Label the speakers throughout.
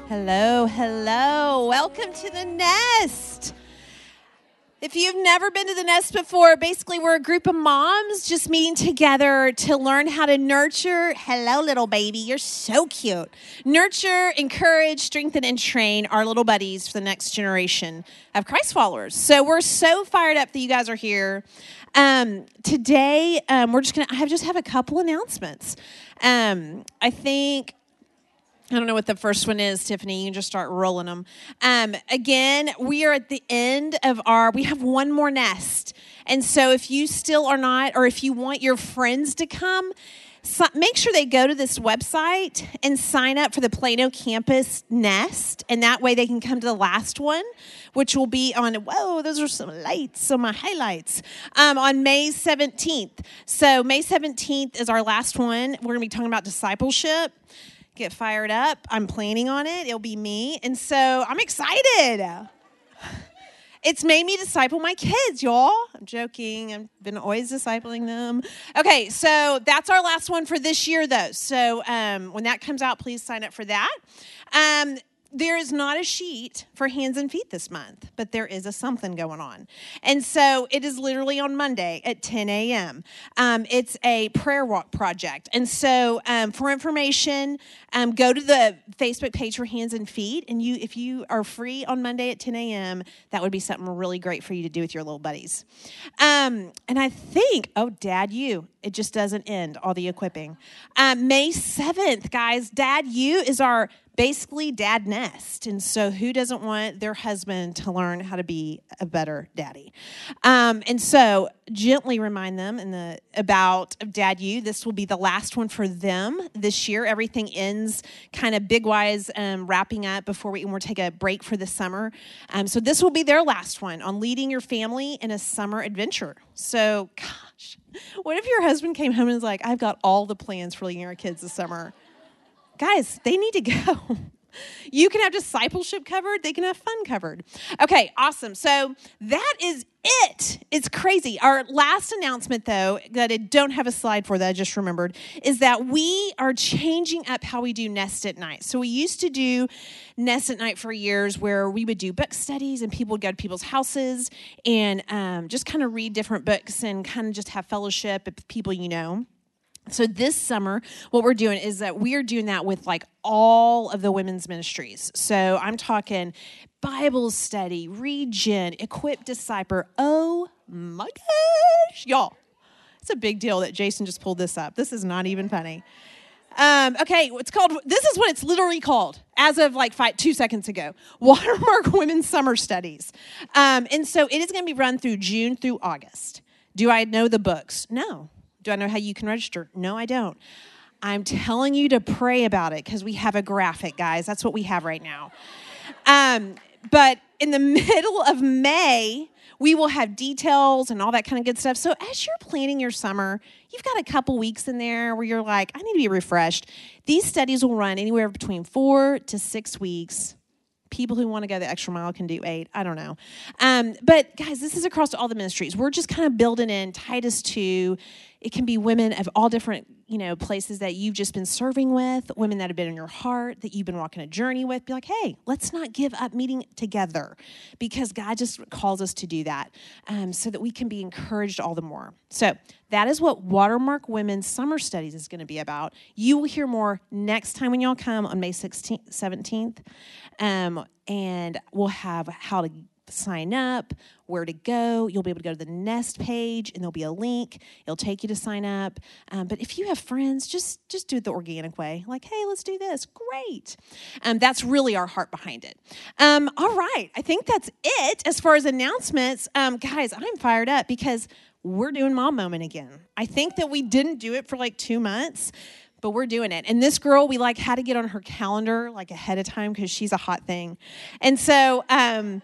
Speaker 1: Hello, hello. Welcome to the Nest. If you've never been to the Nest before, basically we're a group of moms just meeting together to learn how to nurture. Hello, little baby. You're so cute. Nurture, encourage, strengthen, and train our little buddies for the next generation of Christ followers. So we're so fired up that you guys are here. Today, we're just going to have a couple announcements. I don't know what the first one is, Tiffany. You can just start rolling them. Again, we are at the end of we have one more nest. And so if you still are not, or if you want your friends to come, make sure they go to this website and sign up for the Plano campus nest. And that way they can come to the last one, which will be on, whoa, those are some lights on my highlights, on May 17th. So May 17th is our last one. We're going to be talking about discipleship. Get fired up. I'm planning on it. It'll be me. And so I'm excited. It's made me disciple my kids, y'all. I'm joking. I've been always discipling them. Okay, so that's our last one for this year, though. So when that comes out, please sign up for that. There is not a sheet for hands and feet this month, but there is a something going on. And so it is literally on Monday at 10 a.m. It's a prayer walk project. And so for information, go to the Facebook page for hands and feet. And if you are free on Monday at 10 a.m., that would be something really great for you to do with your little buddies. And I think, Dad U, it just doesn't end, all the equipping. May 7th, guys, Dad U is our basically dad nest. And so who doesn't want their husband to learn how to be a better daddy? And so gently remind them about Dad U. This will be the last one for them this year. Everything ends kind of big-wise, wrapping up before we'll take a break for the summer. So this will be their last one on leading your family in a summer adventure. So, gosh, what if your husband came home and was like, I've got all the plans for leading our kids this summer? Guys, they need to go. You can have discipleship covered. They can have fun covered. Okay, awesome. So that is it. It's crazy. Our last announcement, though, that I don't have a slide for that I just remembered, is that we are changing up how we do Nest at Night. So we used to do Nest at Night for years where we would do book studies and people would go to people's houses and just kind of read different books and kind of just have fellowship with people you know. So this summer, what we're doing is that we are doing that with like all of the women's ministries. So I'm talking Bible study, Regen, Equip Disciple. Oh my gosh, y'all. It's a big deal that Jason just pulled this up. This is not even funny. Okay, this is what it's literally called as of like 2 seconds ago. Watermark Women's Summer Studies. And so it is going to be run through June through August. Do I know the books? No. Do I know how you can register? No, I don't. I'm telling you to pray about it because we have a graphic, guys. That's what we have right now. But in the middle of May, we will have details and all that kind of good stuff. So as you're planning your summer, you've got a couple weeks in there where you're like, I need to be refreshed. These studies will run anywhere between 4 to 6 weeks. People who want to go the extra mile can do 8. I don't know. But guys, this is across all the ministries. We're just kind of building in Titus 2. It can be women of all different, places that you've just been serving with, women that have been in your heart, that you've been walking a journey with. Be like, hey, let's not give up meeting together because God just calls us to do that so that we can be encouraged all the more. So that is what Watermark Women's Summer Studies is going to be about. You will hear more next time when y'all come on May 17th. And we'll have how to sign up, where to go. You'll be able to go to the Nest page, and there'll be a link. It'll take you to sign up. But if you have friends, just do it the organic way. Like, hey, let's do this. Great. That's really our heart behind it. All right. I think that's it as far as announcements. Guys, I'm fired up because we're doing Mom Moment again. I think that we didn't do it for like 2 months, but we're doing it. And this girl, we had to get on her calendar like ahead of time because she's a hot thing. And so I'm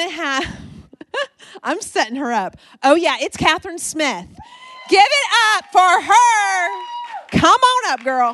Speaker 1: setting her up. Oh, yeah, it's Catherine Smith. Give it up for her. Come on up, girl.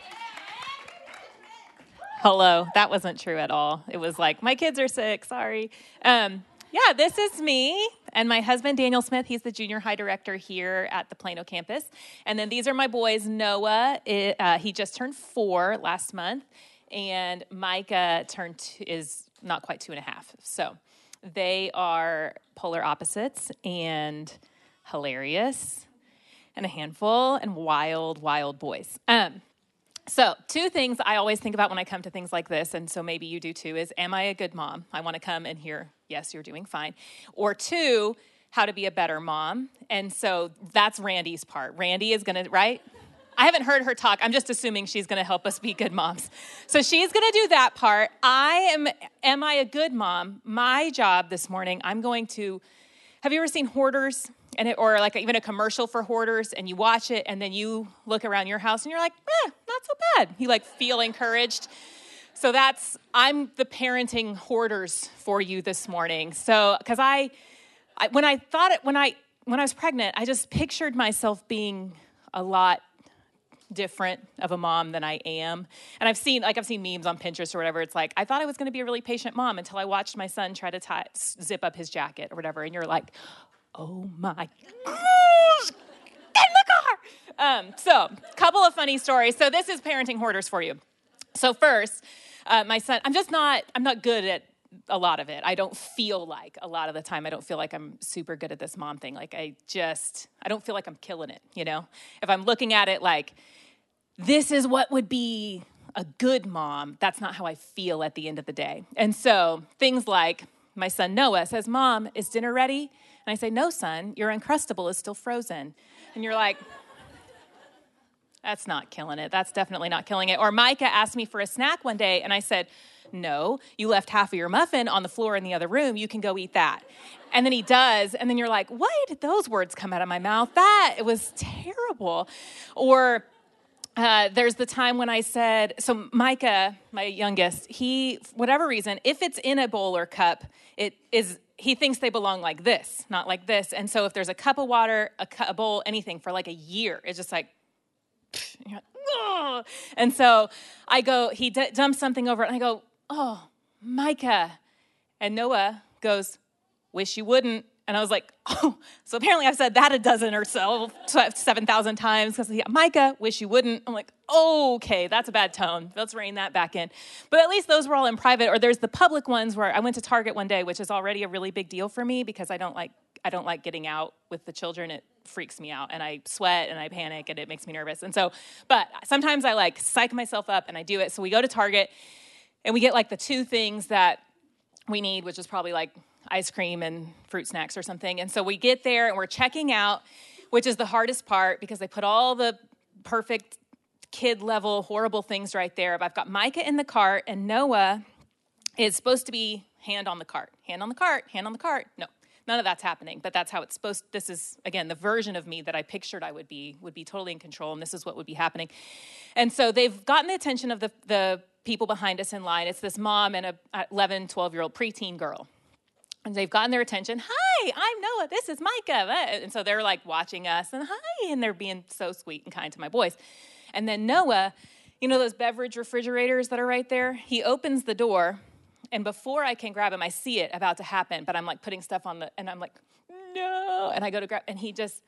Speaker 2: Hello. That wasn't true at all. It was like, my kids are sick. Sorry. Yeah, this is me and my husband, Daniel Smith. He's the junior high director here at the Plano campus. And then these are my boys. Noah, he just turned 4 last month. and Micah is not quite 2.5. So they are polar opposites and hilarious and a handful and wild, wild boys. So 2 things I always think about when I come to things like this, and so maybe you do too, is am I a good mom? I want to come and hear, yes, you're doing fine. Or 2, how to be a better mom. And so that's Randy's part. Randy is going to, right? I haven't heard her talk. I'm just assuming she's going to help us be good moms. So she's going to do that part. Am I a good mom? My job this morning, I'm going to, have you ever seen Hoarders? Or like even a commercial for Hoarders, and you watch it, and then you look around your house, and you're like, not so bad. You like feel encouraged. So I'm the parenting Hoarders for you this morning. So, because when I was pregnant, I just pictured myself being a lot different of a mom than I am. And I've seen memes on Pinterest or whatever. It's like, I thought I was going to be a really patient mom until I watched my son try to zip up his jacket or whatever. And you're like, oh my gosh, get in the car. So couple of funny stories. So this is parenting Hoarders for you. So first, my son, I'm not good at a lot of it. I don't feel like a lot of the time, I don't feel like I'm super good at this mom thing. Like I don't feel like I'm killing it. If I'm looking at it like, this is what would be a good mom, that's not how I feel at the end of the day. And so things like my son Noah says, Mom, is dinner ready? And I say, no, son, your Uncrustable is still frozen. And you're like, that's not killing it. That's definitely not killing it. Or Micah asked me for a snack one day, and I said, no, you left half of your muffin on the floor in the other room. You can go eat that. And then he does, and then you're like, why did those words come out of my mouth? It was terrible. Or there's the time when I said, so Micah, my youngest, he, for whatever reason, if it's in a bowl or cup, he thinks they belong like this, not like this. And so if there's a cup of water, a bowl, anything for like a year, it's just like, you're like, oh. And so I go, he dumps something over it, and I go, oh, Micah. And Noah goes, wish you wouldn't. And I was like, oh, so apparently I've said that a dozen or so, 7,000 times, because Micah, wish you wouldn't. I'm like, oh, okay, that's a bad tone. Let's rein that back in. But at least those were all in private. Or there's the public ones where I went to Target one day, which is already a really big deal for me because I don't like getting out with the children. It freaks me out, and I sweat and I panic, and it makes me nervous. And so, but sometimes I like psych myself up and I do it. So we go to Target and we get like the 2 things that we need, which is probably like ice cream and fruit snacks or something. And so we get there and we're checking out, which is the hardest part because they put all the perfect kid level horrible things right there. But I've got Micah in the cart, and Noah is supposed to be hand on the cart. Hand on the cart, hand on the cart. No, none of that's happening, but that's how it's supposed to. This is, again, the version of me that I pictured I would be totally in control, and this is what would be happening. And so they've gotten the attention of the people behind us in line. It's this mom and a 11, 12-year-old preteen girl. And they've gotten their attention. Hi, I'm Noah. This is Micah. And so they're like watching us and hi, and they're being so sweet and kind to my boys. And then Noah, you know those beverage refrigerators that are right there? He opens the door, and before I can grab him, I see it about to happen, but I'm like putting stuff and I'm like, no. And I go to grab, and he just,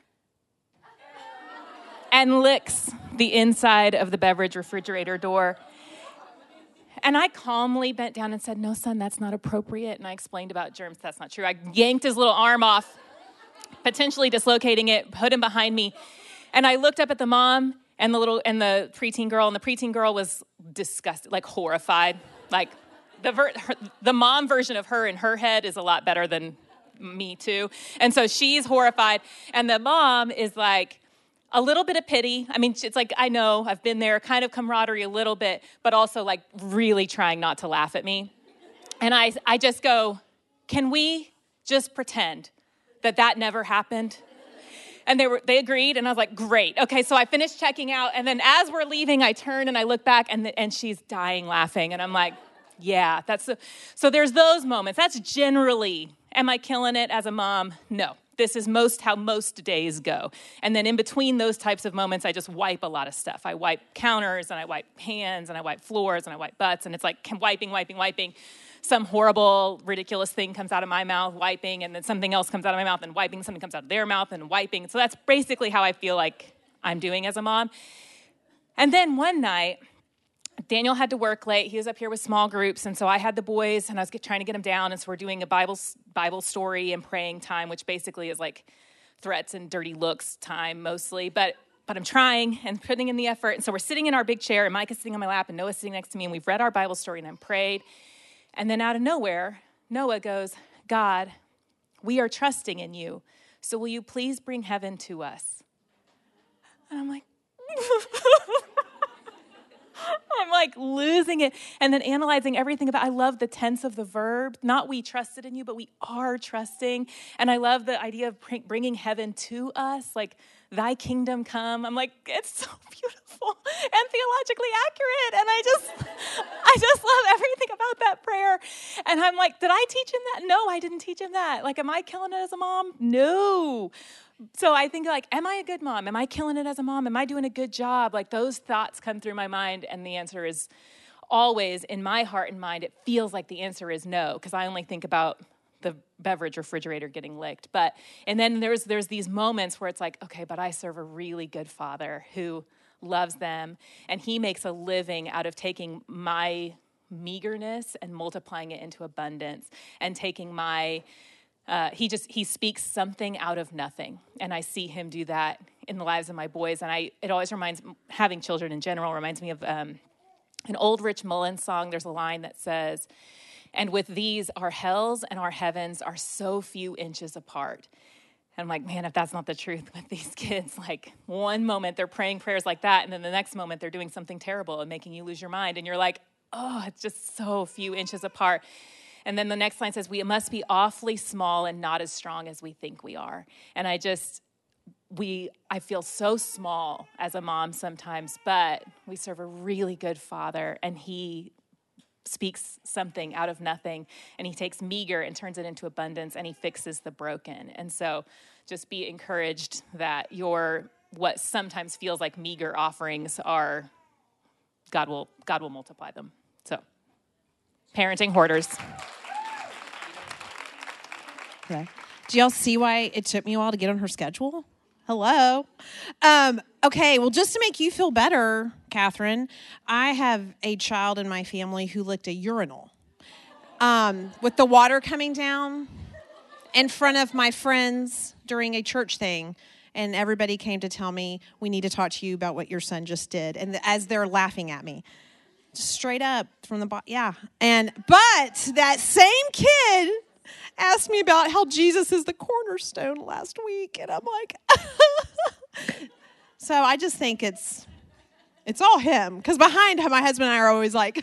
Speaker 2: and licks the inside of the beverage refrigerator door. And I calmly bent down and said, no, son, that's not appropriate. And I explained about germs. That's not true. I yanked his little arm off, potentially dislocating it, put him behind me. And I looked up at the mom and the preteen girl, and the preteen girl was disgusted, like horrified. Like the mom version of her in her head is a lot better than me too. And so she's horrified. And the mom is like, a little bit of pity. I mean, it's like, I know, I've been there, kind of camaraderie a little bit, but also like really trying not to laugh at me. And I just go, can we just pretend that never happened? And they agreed, and I was like, great. Okay, so I finished checking out, and then as we're leaving, I turn and I look back, and she's dying laughing, and I'm like, yeah, so there's those moments. That's generally, am I killing it as a mom? No. This is how most days go. And then in between those types of moments, I just wipe a lot of stuff. I wipe counters, and I wipe hands, and I wipe floors, and I wipe butts, and it's like wiping. Some horrible, ridiculous thing comes out of my mouth, wiping, and then something else comes out of my mouth, and wiping, something comes out of their mouth, and wiping. So that's basically how I feel like I'm doing as a mom. And then one night, Daniel had to work late. He was up here with small groups, and so I had the boys, and I was trying to get them down, and so we're doing a Bible story and praying time, which basically is like threats and dirty looks time mostly, but I'm trying and putting in the effort. And so we're sitting in our big chair, and Micah's sitting on my lap, and Noah's sitting next to me, and we've read our Bible story, and I'm prayed. And then out of nowhere, Noah goes, God, we are trusting in you, so will you please bring heaven to us? And I'm like, I'm like losing it. And then analyzing everything about, I love the tense of the verb, not we trusted in you, but we are trusting. And I love the idea of bringing heaven to us, like thy kingdom come. I'm like, it's so beautiful and theologically accurate. And I just love everything about that prayer. And I'm like, did I teach him that? No, I didn't teach him that. Like, am I killing it as a mom? No. So I think, like, am I a good mom? Am I killing it as a mom? Am I doing a good job? Like, those thoughts come through my mind, and the answer is always, in my heart and mind, it feels like the answer is no, because I only think about the beverage refrigerator getting licked. And then there's these moments where it's like, okay, but I serve a really good Father who loves them, and he makes a living out of taking my meagerness and multiplying it into abundance, and taking my he speaks something out of nothing. And I see him do that in the lives of my boys. And it always having children in general reminds me of an old Rich Mullins song. There's a line that says, and with these, our hells and our heavens are so few inches apart. And I'm like, man, if that's not the truth with these kids, like one moment they're praying prayers like that, and then the next moment they're doing something terrible and making you lose your mind. And you're like, oh, it's just so few inches apart. And then the next line says, we must be awfully small and not as strong as we think we are. And I feel so small as a mom sometimes, but we serve a really good Father, and he speaks something out of nothing, and he takes meager and turns it into abundance, and he fixes the broken. And so just be encouraged that what sometimes feels like meager offerings are, God will multiply them. So, parenting hoarders.
Speaker 1: Okay. Do y'all see why it took me a while to get on her schedule? Hello. Okay, well, just to make you feel better, Catherine, I have a child in my family who licked a urinal with the water coming down in front of my friends during a church thing. And everybody came to tell me, we need to talk to you about what your son just did. And as they're laughing at me. Just straight up from the bottom. Yeah. But that same kid asked me about how Jesus is the cornerstone last week. And I'm like, so I just think it's all him. Because behind him, my husband and I are always like,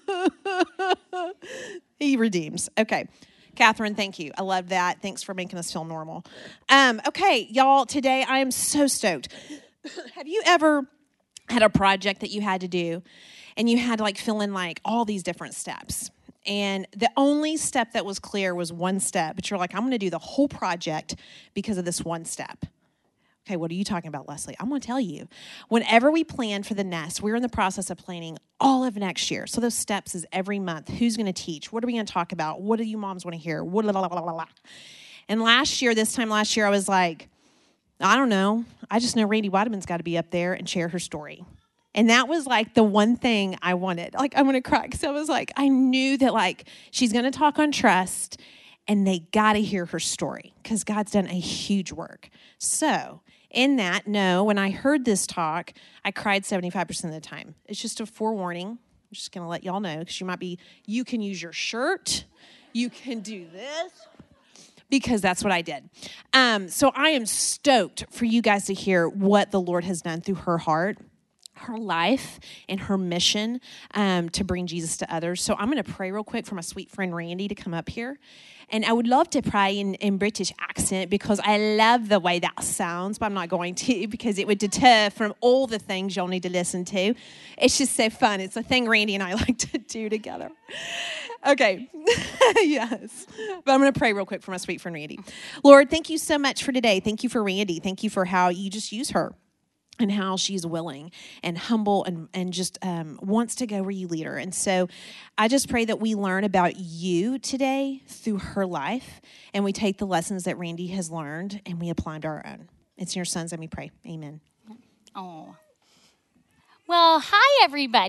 Speaker 1: he redeems. Okay. Catherine, thank you. I love that. Thanks for making us feel normal. Okay, y'all, today I am so stoked. Have you ever had a project that you had to do and you had to like fill in like all these different steps? And the only step that was clear was one step, but you're like, I'm going to do the whole project because of this one step. Okay, what are you talking about, Leslie? I'm going to tell you. Whenever we plan for the nest, we're in the process of planning all of next year. So those steps is every month. Who's going to teach? What are we going to talk about? What do you moms want to hear? And this time last year, I was like, I don't know. I just know Randy Weideman's got to be up there and share her story. And that was like the one thing I wanted. Like, I'm going to cry because I was like, I knew that like she's going to talk on trust and they got to hear her story because God's done a huge work. So in that, when I heard this talk, I cried 75% of the time. It's just a forewarning. I'm just going to let y'all know because you can use your shirt. You can do this. Because that's what I did. So I am stoked for you guys to hear what the Lord has done through her heart, her life, and her mission to bring Jesus to others. So I'm going to pray real quick for my sweet friend Randy to come up here. And I would love to pray in British accent because I love the way that sounds, but I'm not going to because it would deter from all the things you'll need to listen to. It's just so fun. It's a thing Randy and I like to do together. Okay. Yes. But I'm going to pray real quick for my sweet friend Randy. Lord, thank you so much for today. Thank you for Randy. Thank you for how you just use her. And how she's willing and humble and just wants to go where you lead her. And so I just pray that we learn about you today through her life. And we take the lessons that Randy has learned and we apply them to our own. It's in your son's name we pray. Amen.
Speaker 3: Oh. Well, hi, everybody.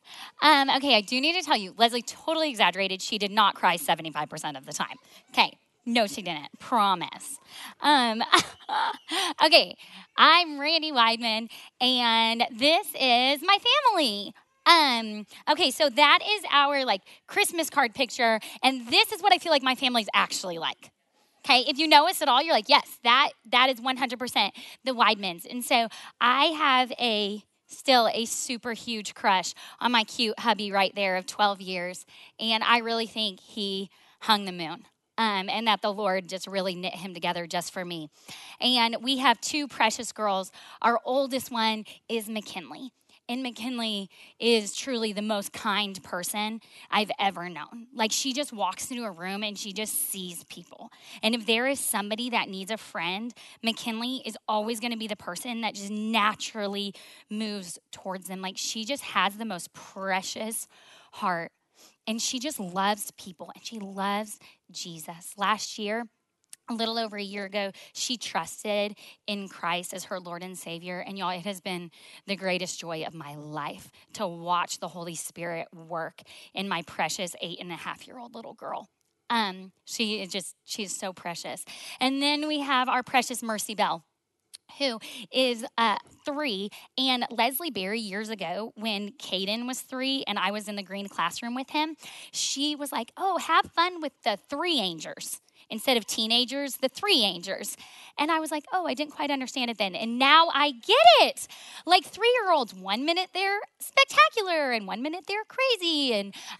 Speaker 3: Okay, I do need to tell you, Leslie totally exaggerated. She did not cry 75% of the time. Okay, no, she didn't. Promise. Okay, I'm Randy Weidman, and this is my family. Okay, so that is our Christmas card picture, and this is what I feel like my family's actually like. Okay, if you know us at all, you're like, yes, that is 100% the Weidmans. And so I have still a super huge crush on my cute hubby right there of 12 years. And I really think he hung the moon. And that the Lord just really knit him together just for me. And we have two precious girls. Our oldest one is McKinley. And McKinley is truly the most kind person I've ever known. She just walks into a room and she just sees people. And if there is somebody that needs a friend, McKinley is always going to be the person that just naturally moves towards them. She just has the most precious heart. And she just loves people and she loves Jesus. Last year, a little over a year ago, she trusted in Christ as her Lord and Savior. And y'all, it has been the greatest joy of my life to watch the Holy Spirit work in my precious 8.5-year-old little girl. She is so precious. And then we have our precious Mercy Bell, who is 3. And Leslie Berry, years ago, when Caden was 3 and I was in the green classroom with him, she was like, oh, have fun with the 3-angers. Instead of teenagers, the 3-angers. And I was like, oh, I didn't quite understand it then. And now I get it. 3-year-olds, 1 minute they're spectacular and 1 minute they're crazy.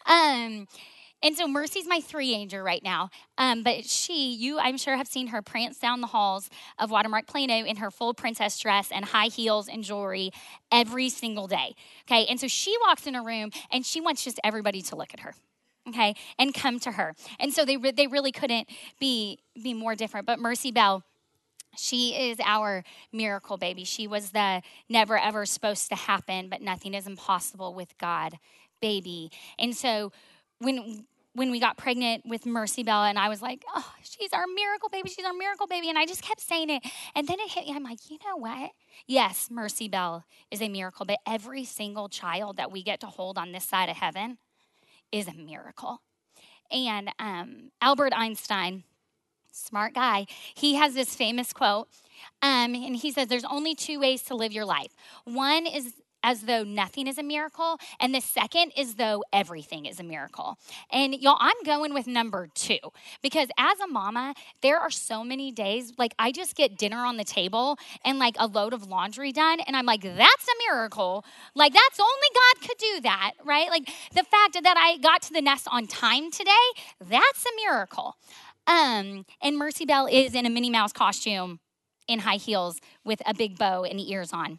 Speaker 3: And so Mercy's my 3-anger right now. But you, I'm sure, have seen her prance down the halls of Watermark Plano in her full princess dress and high heels and jewelry every single day. Okay, and so she walks in a room and she wants just everybody to look at her. Okay, and come to her. And so they really couldn't be more different. But Mercy Bell, she is our miracle baby. She was the never ever supposed to happen, but nothing is impossible with God baby. And so when we got pregnant with Mercy Bell, and I was like, oh, she's our miracle baby. She's our miracle baby. And I just kept saying it. And then it hit me. I'm like, you know what? Yes, Mercy Bell is a miracle, but every single child that we get to hold on this side of heaven is a miracle. And Albert Einstein, smart guy, he has this famous quote, and he says, there's only 2 ways to live your life. One is as though nothing is a miracle, and the second is though everything is a miracle. And y'all, I'm going with number 2, because as a mama, there are so many days, I just get dinner on the table and a load of laundry done, and I'm like, that's a miracle. That's only God could do that, right? The fact that I got to the nest on time today, that's a miracle. And Mercy Bell is in a Minnie Mouse costume in high heels with a big bow and ears on.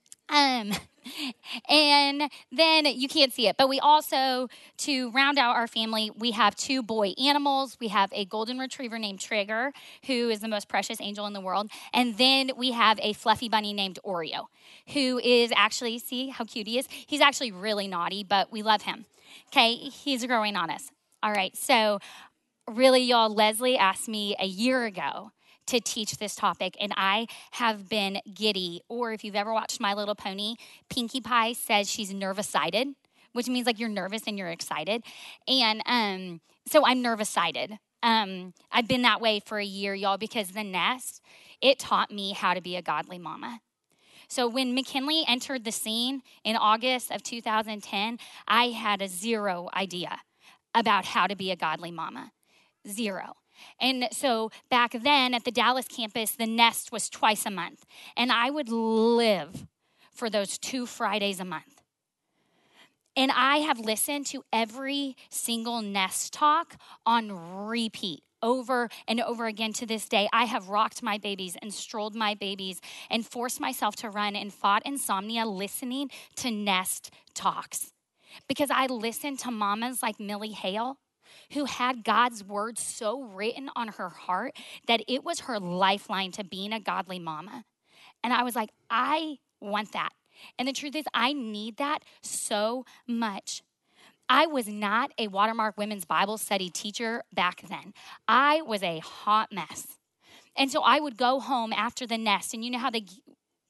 Speaker 3: And then you can't see it, but we also, to round out our family, we have 2 boy animals. We have a golden retriever named Trigger, who is the most precious angel in the world. And then we have a fluffy bunny named Oreo, who is actually, see how cute he is? He's actually really naughty, but we love him. Okay, he's growing on us. All right, so really, y'all, Leslie asked me a year ago to teach this topic, and I have been giddy. Or if you've ever watched My Little Pony, Pinkie Pie says she's nervous-sided, which means you're nervous and you're excited. And so I'm nervous-sided. I've been that way for a year, y'all, because the nest, it taught me how to be a godly mama. So when McKinley entered the scene in August of 2010, I had a 0 idea about how to be a godly mama. 0. And so back then at the Dallas campus, the nest was twice a month. And I would live for those 2 Fridays a month. And I have listened to every single nest talk on repeat over and over again to this day. I have rocked my babies and strolled my babies and forced myself to run and fought insomnia listening to nest talks. Because I listened to mamas like Millie Hale, who had God's word so written on her heart that it was her lifeline to being a godly mama. And I was like, I want that. And the truth is, I need that so much. I was not a Watermark Women's Bible Study teacher back then. I was a hot mess. And so I would go home after the nest, and you know how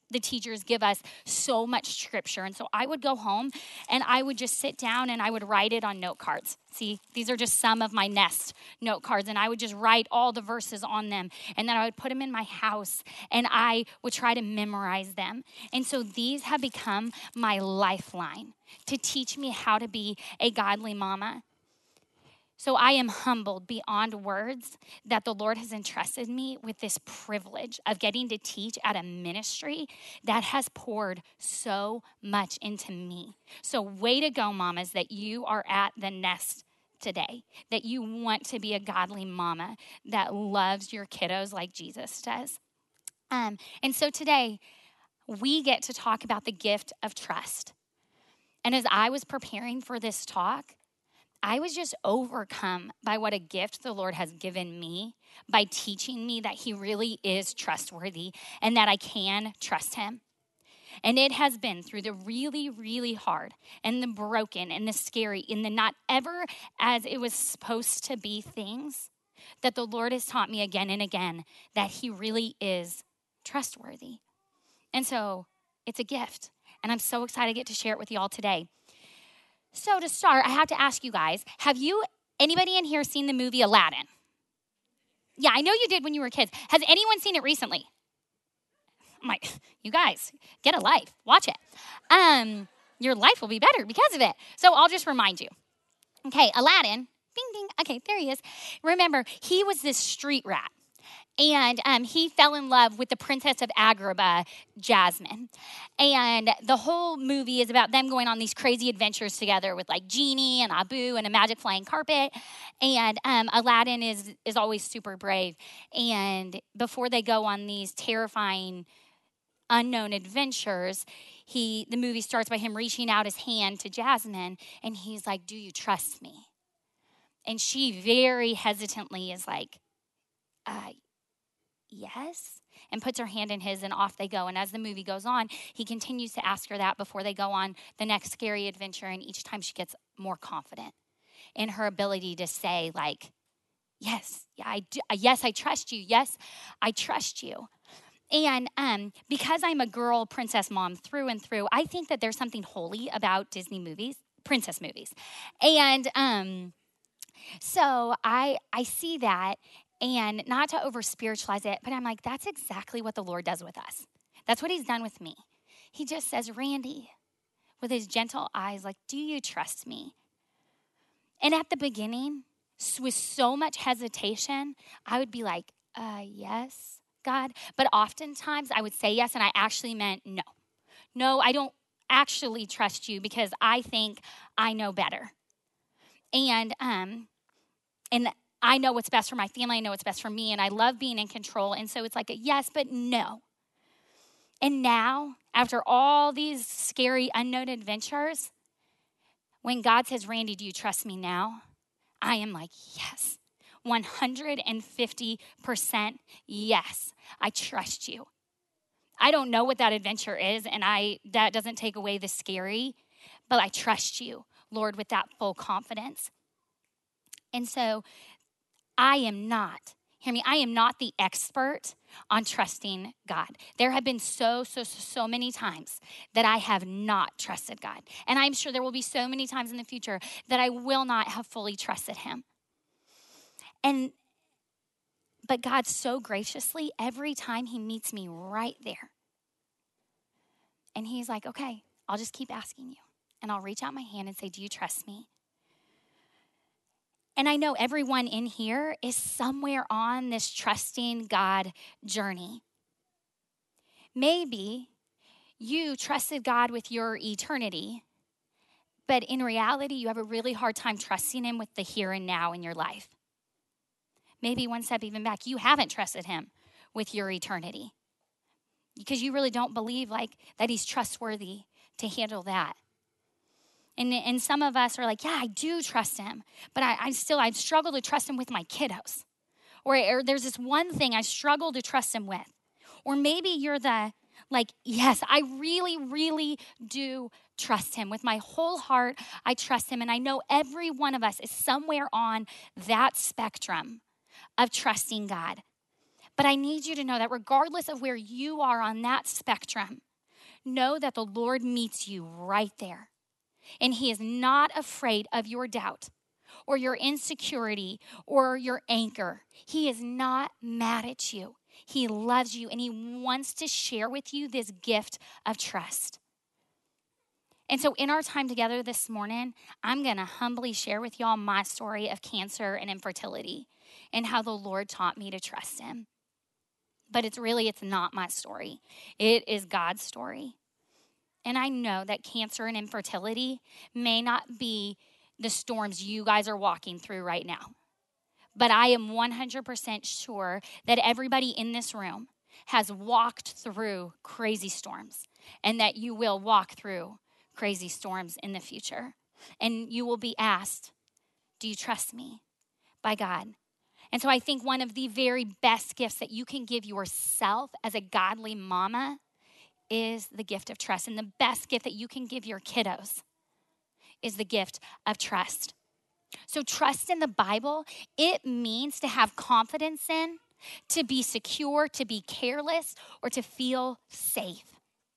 Speaker 3: the teachers give us so much scripture. And so I would go home and I would just sit down and I would write it on note cards. See, these are just some of my Nest note cards. And I would just write all the verses on them. And then I would put them in my house and I would try to memorize them. And so these have become my lifeline to teach me how to be a godly mama. So I am humbled beyond words that the Lord has entrusted me with this privilege of getting to teach at a ministry that has poured so much into me. So way to go, mamas, that you are at the Nest today, that you want to be a godly mama that loves your kiddos like Jesus does. And so today, we get to talk about the gift of trust. And as I was preparing for this talk, I was just overcome by what a gift the Lord has given me by teaching me that he really is trustworthy and that I can trust him. And it has been through the really, really hard and the broken and the scary and the not ever as it was supposed to be things that the Lord has taught me again and again that he really is trustworthy. And so it's a gift. And I'm so excited to get to share it with you all today. So to start, I have to ask you guys, have anybody in here seen the movie Aladdin? Yeah, I know you did when you were kids. Has anyone seen it recently? You guys, get a life. Watch it. Your life will be better because of it. So I'll just remind you. Okay, Aladdin, bing, bing. Okay, there he is. Remember, he was this street rat. And he fell in love with the Princess of Agrabah, Jasmine. And the whole movie is about them going on these crazy adventures together with like Genie and Abu and a magic flying carpet. And Aladdin is always super brave. And before they go on these terrifying, unknown adventures, the movie starts by him reaching out his hand to Jasmine. And he's like, "Do you trust me?" And she very hesitantly is like, yes, and puts her hand in his, and off they go. And as the movie goes on, he continues to ask her that before they go on the next scary adventure. And each time she gets more confident in her ability to say, like, yes, yeah, I do. Yes, I trust you. Yes, I trust you. And because I'm a girl princess mom through and through, I think that there's something holy about Disney movies, princess movies. And so I see that. And not to over spiritualize it, but I'm like, that's exactly what the Lord does with us. That's what he's done with me. He just says, "Randy," with his gentle eyes, like, "Do you trust me?" And at the beginning, with so much hesitation, I would be like, yes, God. But oftentimes I would say yes, and I actually meant no. No, I don't actually trust you because I think I know better. And I know what's best for my family. I know what's best for me. And I love being in control. And so it's like a yes, but no. And now, after all these scary, unknown adventures, when God says, "Randy, do you trust me now?" I am like, yes, 150% yes, I trust you. I don't know what that adventure is, and that doesn't take away the scary, but I trust you, Lord, with that full confidence. And so I am not the expert on trusting God. There have been so many times that I have not trusted God. And I'm sure there will be so many times in the future that I will not have fully trusted him. But God so graciously, every time he meets me right there. And he's like, "Okay, I'll just keep asking you." And I'll reach out my hand and say, "Do you trust me?" And I know everyone in here is somewhere on this trusting God journey. Maybe you trusted God with your eternity, but in reality, you have a really hard time trusting him with the here and now in your life. Maybe one step even back, you haven't trusted him with your eternity because you really don't believe that he's trustworthy to handle that. And some of us are like, yeah, I do trust him, but I struggle to trust him with my kiddos. Or there's this one thing I struggle to trust him with. Or maybe you're yes, I really, really do trust him. With my whole heart, I trust him. And I know every one of us is somewhere on that spectrum of trusting God. But I need you to know that regardless of where you are on that spectrum, know that the Lord meets you right there. And he is not afraid of your doubt or your insecurity or your anchor. He is not mad at you. He loves you and he wants to share with you this gift of trust. And so in our time together this morning, I'm going to humbly share with y'all my story of cancer and infertility and how the Lord taught me to trust him. But it's not my story. It is God's story. And I know that cancer and infertility may not be the storms you guys are walking through right now. But I am 100% sure that everybody in this room has walked through crazy storms and that you will walk through crazy storms in the future. And you will be asked, do you trust me? By God. And so I think one of the very best gifts that you can give yourself as a godly mama is the gift of trust. And the best gift that you can give your kiddos is the gift of trust. So trust in the Bible, it means to have confidence in, to be secure, to be careless, or to feel safe.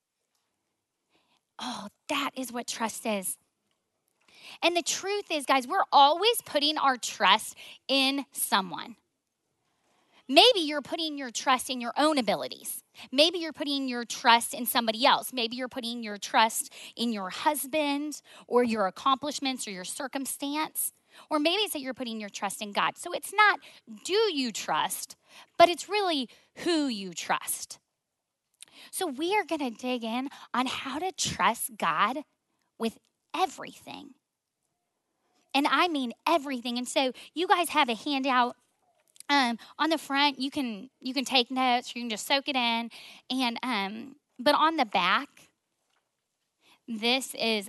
Speaker 3: Oh, that is what trust is. And the truth is, guys, we're always putting our trust in someone. Maybe you're putting your trust in your own abilities. Maybe you're putting your trust in somebody else. Maybe you're putting your trust in your husband or your accomplishments or your circumstance. Or maybe it's that you're putting your trust in God. So it's not do you trust, but it's really who you trust. So we are going to dig in on how to trust God with everything. And I mean everything. And so you guys have a handout on the front. You can take notes, or you can just soak it in. And but on the back, this is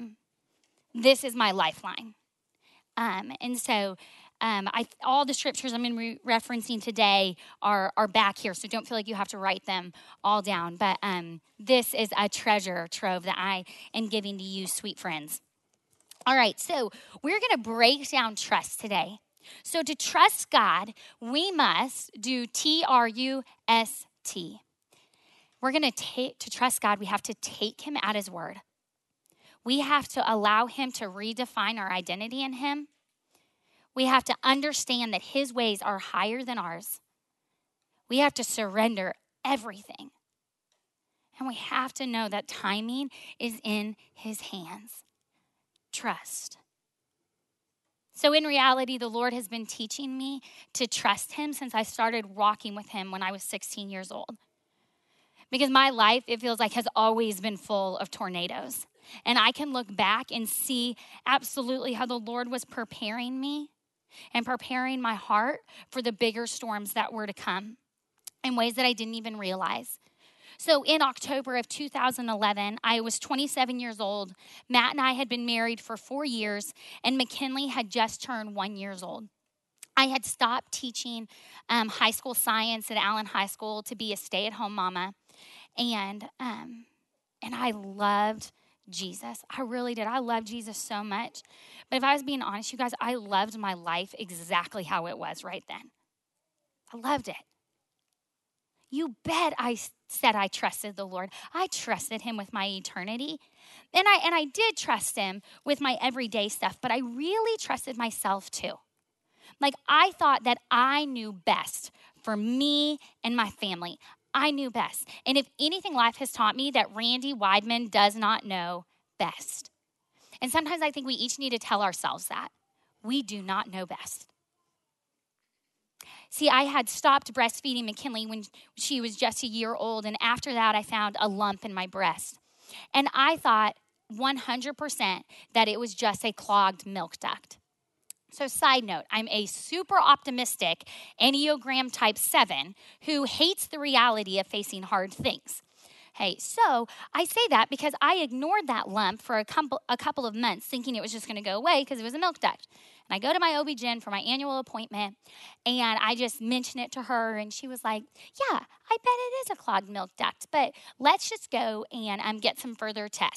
Speaker 3: my lifeline. And so all the scriptures I'm going to be referencing today are back here, so don't feel like you have to write them all down. But this is a treasure trove that I am giving to you, sweet friends. All right, so we're going to break down trust today. So to trust God, we must do TRUST. We're going to trust God, we have to take him at his word. We have to allow him to redefine our identity in him. We have to understand that his ways are higher than ours. We have to surrender everything. And we have to know that timing is in his hands. Trust. So in reality, the Lord has been teaching me to trust him since I started walking with him when I was 16 years old. Because my life, it feels like, has always been full of tornadoes. And I can look back and see absolutely how the Lord was preparing me and preparing my heart for the bigger storms that were to come in ways that I didn't even realize. So in October of 2011, I was 27 years old. Matt and I had been married for 4 years, and McKinley had just turned 1 year old. I had stopped teaching high school science at Allen High School to be a stay-at-home mama, and I loved Jesus. I really did. I loved Jesus so much. But if I was being honest, you guys, I loved my life exactly how it was right then. I loved it. You bet I said I trusted the Lord. I trusted him with my eternity. And I did trust him with my everyday stuff, but I really trusted myself too. Like, I thought that I knew best for me and my family. I knew best. And if anything, life has taught me that Randy Weidman does not know best. And sometimes I think we each need to tell ourselves that. We do not know best. See, I had stopped breastfeeding McKinley when she was just a year old. And after that, I found a lump in my breast. And I thought 100% that it was just a clogged milk duct. So side note, I'm a super optimistic Enneagram type 7 who hates the reality of facing hard things. Hey, so I say that because I ignored that lump for a couple of months thinking it was just going to go away because it was a milk duct. And I go to my OB-GYN for my annual appointment, and I just mention it to her, and she was like, yeah, I bet it is a clogged milk duct, but let's just go and get some further tests.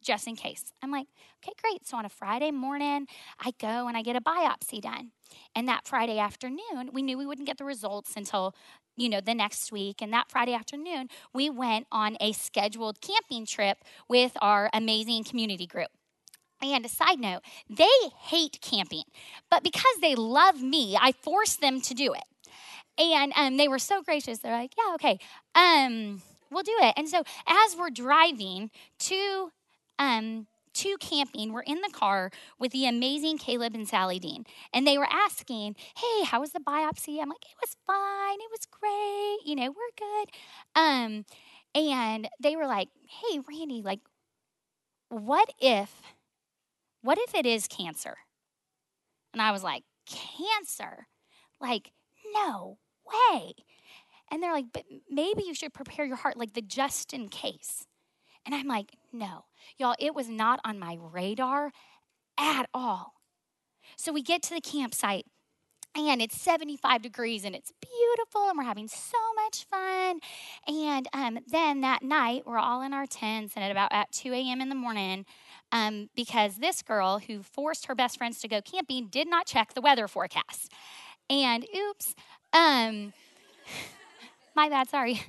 Speaker 3: just in case. I'm like, okay, great. So on a Friday morning, I go and I get a biopsy done. And that Friday afternoon, we knew we wouldn't get the results until, the next week. And that Friday afternoon, we went on a scheduled camping trip with our amazing community group. And a side note, they hate camping, but because they love me, I forced them to do it. And they were so gracious. They're like, yeah, okay, we'll do it. And so as we're driving to camping, we're in the car with the amazing Caleb and Sally Dean. And they were asking, hey, how was the biopsy? I'm like, it was fine. It was great. We're good. And they were like, hey, Randy, like, what if it is cancer? And I was like, cancer? Like, no way. And they're like, but maybe you should prepare your heart, like the just in case. And I'm like, no. Y'all, it was not on my radar at all. So we get to the campsite, and it's 75 degrees, and it's beautiful, and we're having so much fun. And then that night, we're all in our tents, and at 2 a.m. in the morning, because this girl who forced her best friends to go camping did not check the weather forecast. And oops, my bad, sorry.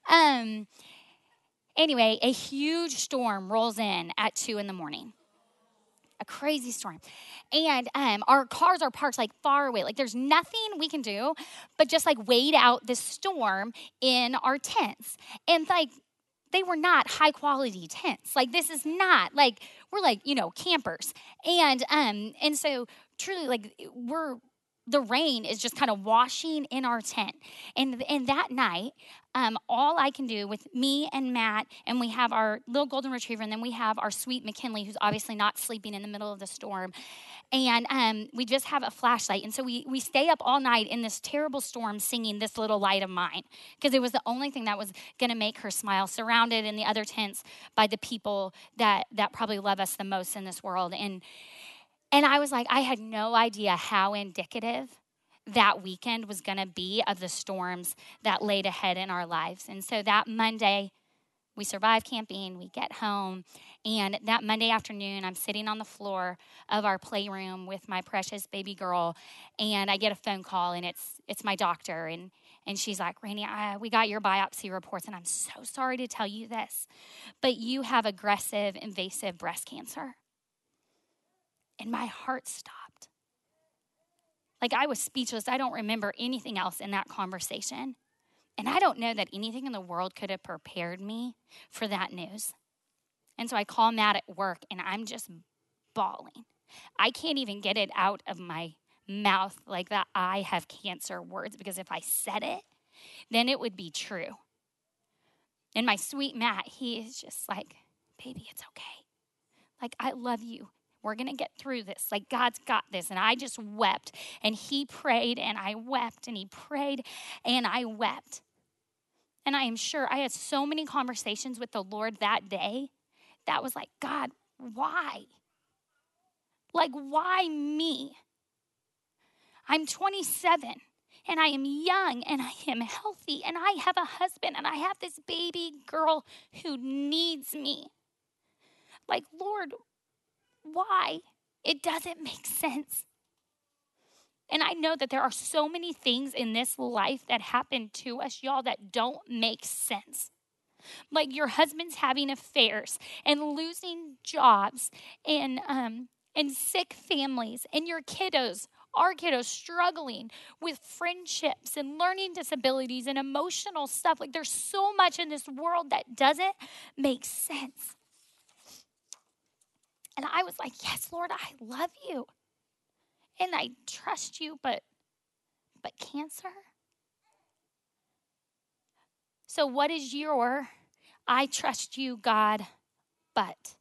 Speaker 3: Anyway, a huge storm rolls in at 2 in the morning. A crazy storm. And our cars are parked like far away. Like there's nothing we can do but just like wait out this storm in our tents. And like they were not high quality tents. Like this is not like we're like, campers. And so truly like the rain is just kind of washing in our tent. And that night, all I can do with me and Matt, and we have our little golden retriever, and then we have our sweet McKinley, who's obviously not sleeping in the middle of the storm. And we just have a flashlight. And so we stay up all night in this terrible storm singing This Little Light of Mine, because it was the only thing that was going to make her smile, surrounded in the other tents by the people that probably love us the most in this world. And I was like, I had no idea how indicative that weekend was going to be of the storms that laid ahead in our lives. And so that Monday, we survive camping, we get home, and that Monday afternoon, I'm sitting on the floor of our playroom with my precious baby girl, and I get a phone call, and it's my doctor, and she's like, Randy, we got your biopsy reports, and I'm so sorry to tell you this, but you have aggressive, invasive breast cancer. And my heart stopped. Like I was speechless. I don't remember anything else in that conversation. And I don't know that anything in the world could have prepared me for that news. And so I call Matt at work, and I'm just bawling. I can't even get it out of my mouth like that I have cancer words, because if I said it, then it would be true. And my sweet Matt, he is just like, baby, it's okay. Like, I love you. We're going to get through this. Like, God's got this. And I just wept. And he prayed, and I wept. And he prayed, and I wept. And I am sure I had so many conversations with the Lord that day that was like, God, why? Like, why me? I'm 27, and I am young, and I am healthy, and I have a husband, and I have this baby girl who needs me. Like, Lord, why? It doesn't make sense. And I know that there are so many things in this life that happen to us, y'all, that don't make sense. Like your husband's having affairs and losing jobs and sick families, and your kiddos, our kiddos, struggling with friendships and learning disabilities and emotional stuff. Like there's so much in this world that doesn't make sense. And I was like, yes, Lord, I love you. And I trust you, but cancer? So what is your I trust you, God, but?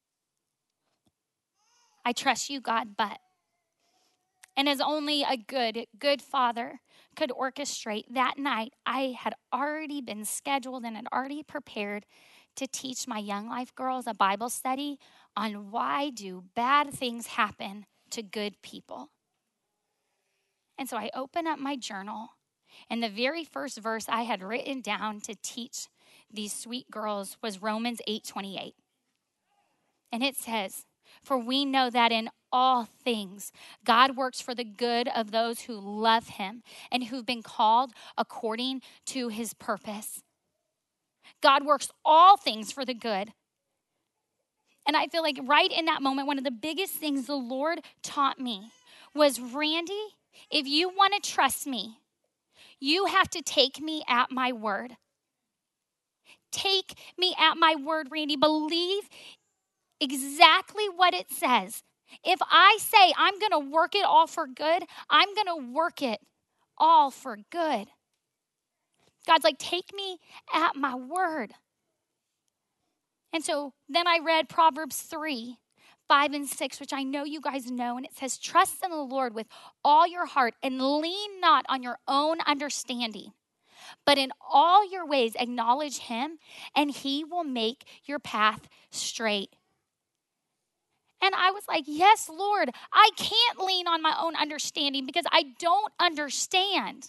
Speaker 3: I trust you, God, but. And as only a good father could orchestrate, that night I had already been scheduled and had already prepared to teach my Young Life girls a Bible study on why do bad things happen to good people. And so I open up my journal, and the very first verse I had written down to teach these sweet girls was Romans 8:28. And it says, for we know that in all things, God works for the good of those who love him and who've been called according to his purpose. God works all things for the good. And I feel like right in that moment, one of the biggest things the Lord taught me was, Randy, if you want to trust me, you have to take me at my word. Take me at my word, Randy. Believe exactly what it says. If I say I'm going to work it all for good, I'm going to work it all for good. God's like, take me at my word. And so then I read Proverbs 3, 5 and 6, which I know you guys know. And it says, trust in the Lord with all your heart and lean not on your own understanding. But in all your ways acknowledge him, and he will make your path straight. And I was like, yes, Lord, I can't lean on my own understanding because I don't understand.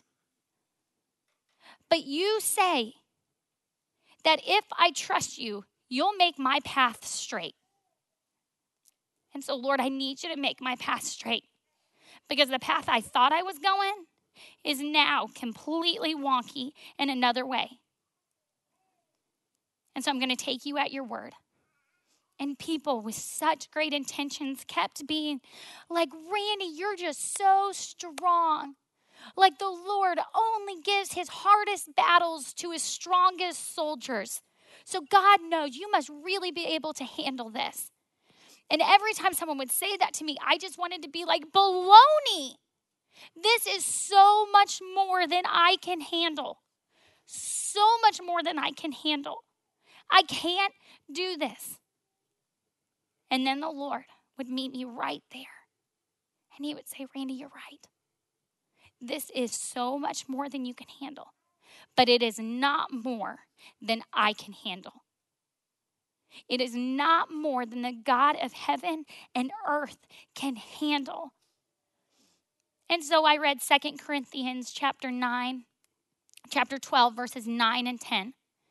Speaker 3: But you say that if I trust you, you'll make my path straight. And so, Lord, I need you to make my path straight, because the path I thought I was going is now completely wonky in another way. And so I'm going to take you at your word. And people with such great intentions kept being like, Randy, you're just so strong. Like the Lord only gives his hardest battles to his strongest soldiers. So God knows you must really be able to handle this. And every time someone would say that to me, I just wanted to be like, baloney. This is so much more than I can handle. So much more than I can handle. I can't do this. And then the Lord would meet me right there. And he would say, Randy, you're right. This is so much more than you can handle. But it is not more than I can handle. It is not more than the God of heaven and earth can handle. And so I read 2 Corinthians chapter 12, verses 9 and 10.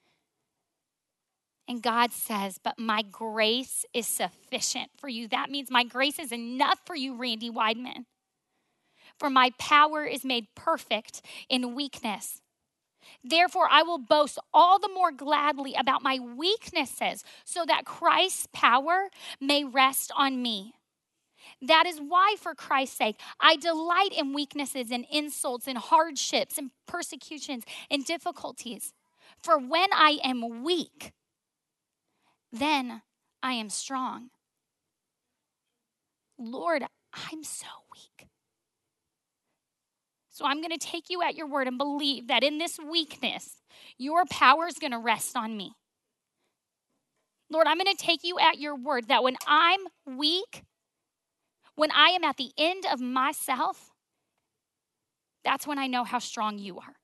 Speaker 3: And God says, but my grace is sufficient for you. That means my grace is enough for you, Randy Weidman. For my power is made perfect in weakness. Therefore, I will boast all the more gladly about my weaknesses, so that Christ's power may rest on me. That is why, for Christ's sake, I delight in weaknesses and insults and hardships and persecutions and difficulties. For when I am weak, then I am strong. Lord, I'm so weak. So I'm going to take you at your word and believe that in this weakness, your power is going to rest on me. Lord, I'm going to take you at your word that when I'm weak, when I am at the end of myself, that's when I know how strong you are.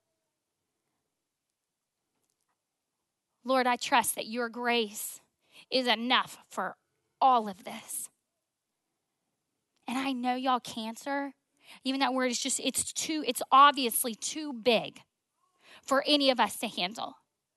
Speaker 3: Lord, I trust that your grace is enough for all of this. And I know, y'all, cancer, even that word is just, it's obviously too big for any of us to handle.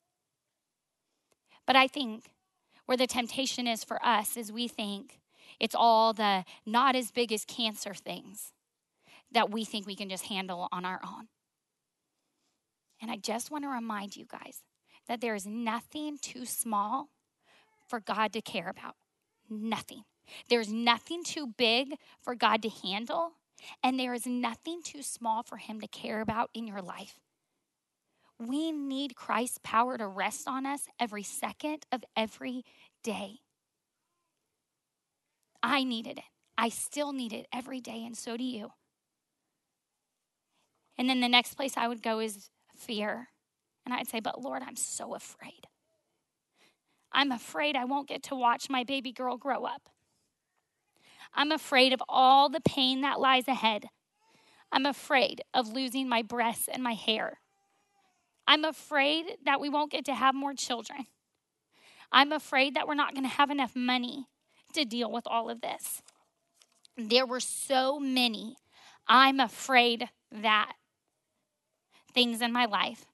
Speaker 3: But I think where the temptation is for us is we think it's all the not as big as cancer things that we think we can just handle on our own. And I just want to remind you guys that there is nothing too small for God to care about. Nothing. There's nothing too big for God to handle, and there is nothing too small for him to care about in your life. We need Christ's power to rest on us every second of every day. I needed it. I still need it every day, and so do you. And then the next place I would go is fear. And I'd say, but Lord, I'm so afraid. I'm afraid I won't get to watch my baby girl grow up. I'm afraid of all the pain that lies ahead. I'm afraid of losing my breasts and my hair. I'm afraid that we won't get to have more children. I'm afraid that we're not going to have enough money to deal with all of this. There were so many I'm afraid that things in my life.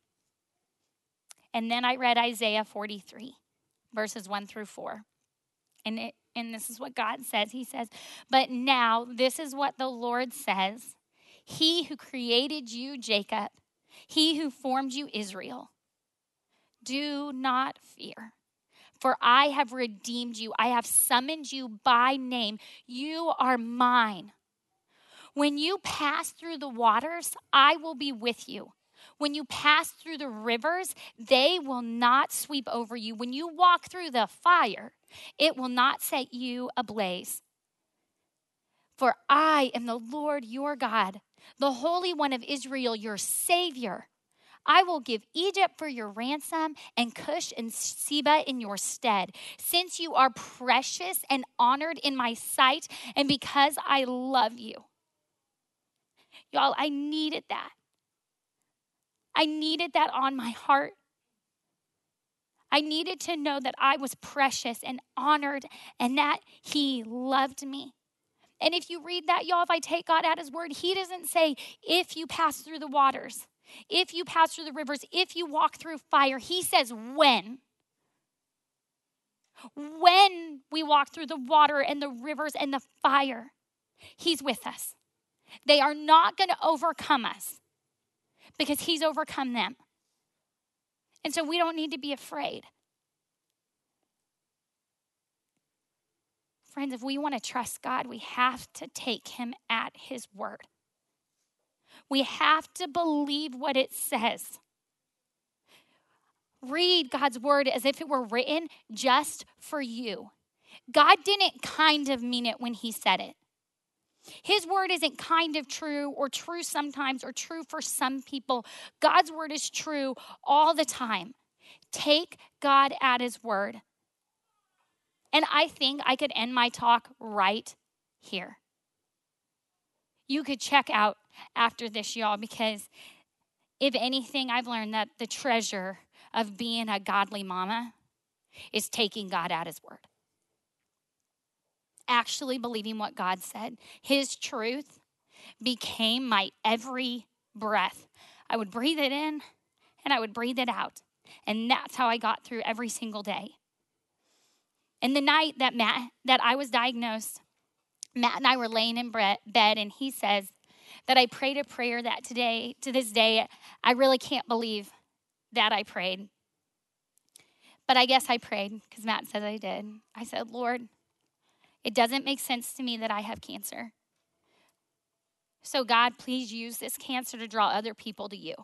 Speaker 3: And then I read Isaiah 43, verses 1 through 4. And And this is what God says. He says, but now this is what the Lord says. He who created you, Jacob, he who formed you, Israel, do not fear. For I have redeemed you. I have summoned you by name. You are mine. When you pass through the waters, I will be with you. When you pass through the rivers, they will not sweep over you. When you walk through the fire, it will not set you ablaze. For I am the Lord your God, the Holy One of Israel, your Savior. I will give Egypt for your ransom and Cush and Seba in your stead, since you are precious and honored in my sight and because I love you. Y'all, I needed that. I needed that on my heart. I needed to know that I was precious and honored and that he loved me. And if you read that, y'all, if I take God at his word, he doesn't say, if you pass through the waters, if you pass through the rivers, if you walk through fire. He says when. When we walk through the water and the rivers and the fire, he's with us. They are not going to overcome us because he's overcome them. And so we don't need to be afraid. Friends, if we want to trust God, we have to take him at his word. We have to believe what it says. Read God's word as if it were written just for you. God didn't kind of mean it when he said it. His word isn't kind of true or true sometimes or true for some people. God's word is true all the time. Take God at his word. And I think I could end my talk right here. You could check out after this, y'all, because if anything, I've learned that the treasure of being a godly mama is taking God at his word. Actually believing what God said. His truth became my every breath. I would breathe it in and I would breathe it out. And that's how I got through every single day. And the night that I was diagnosed, Matt and I were laying in bed, and he says that I prayed a prayer that today, to this day, I really can't believe that I prayed. But I guess I prayed because Matt said I did. I said, Lord, it doesn't make sense to me that I have cancer. So God, please use this cancer to draw other people to you.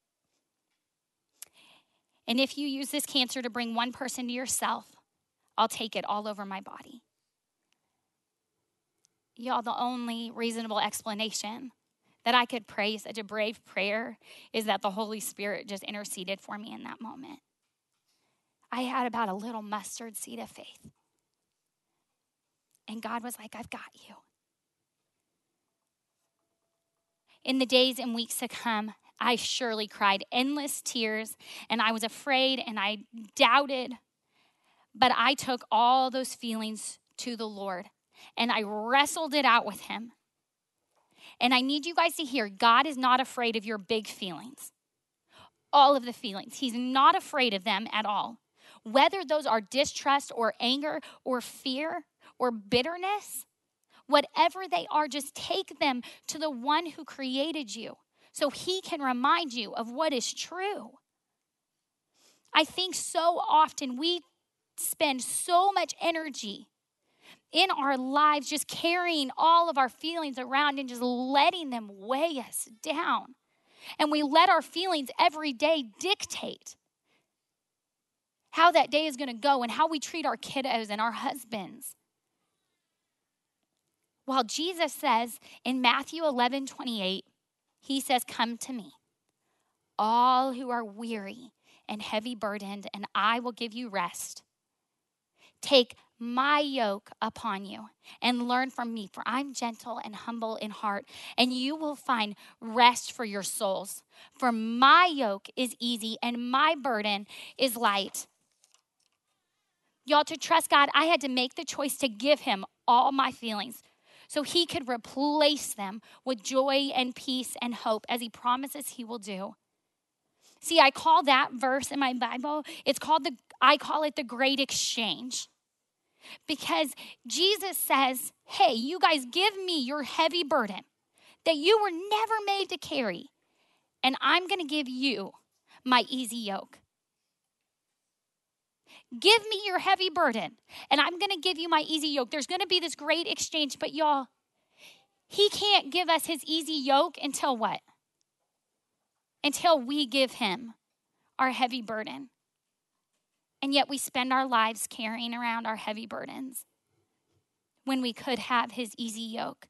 Speaker 3: And if you use this cancer to bring one person to yourself, I'll take it all over my body. Y'all, the only reasonable explanation that I could pray such a brave prayer is that the Holy Spirit just interceded for me in that moment. I had about a little mustard seed of faith. And God was like, I've got you. In the days and weeks to come, I surely cried endless tears, and I was afraid and I doubted. But I took all those feelings to the Lord, and I wrestled it out with him. And I need you guys to hear, God is not afraid of your big feelings. All of the feelings. He's not afraid of them at all. Whether those are distrust or anger or fear or bitterness, whatever they are, just take them to the one who created you so he can remind you of what is true. I think so often we spend so much energy in our lives just carrying all of our feelings around and just letting them weigh us down. And we let our feelings every day dictate how that day is going to go and how we treat our kiddos and our husbands. While Jesus says in Matthew 11:28, he says, come to me, all who are weary and heavy burdened, and I will give you rest. Take my yoke upon you and learn from me, for I'm gentle and humble in heart, and you will find rest for your souls. For my yoke is easy and my burden is light. Y'all, to trust God, I had to make the choice to give him all my feelings so he could replace them with joy and peace and hope as he promises he will do. See, I call that verse in my Bible, I call it the great exchange. Because Jesus says, hey, you guys give me your heavy burden that you were never made to carry, and I'm going to give you my easy yoke. Give me your heavy burden, and I'm going to give you my easy yoke. There's going to be this great exchange, but y'all, he can't give us his easy yoke until what? Until we give him our heavy burden. And yet we spend our lives carrying around our heavy burdens when we could have his easy yoke.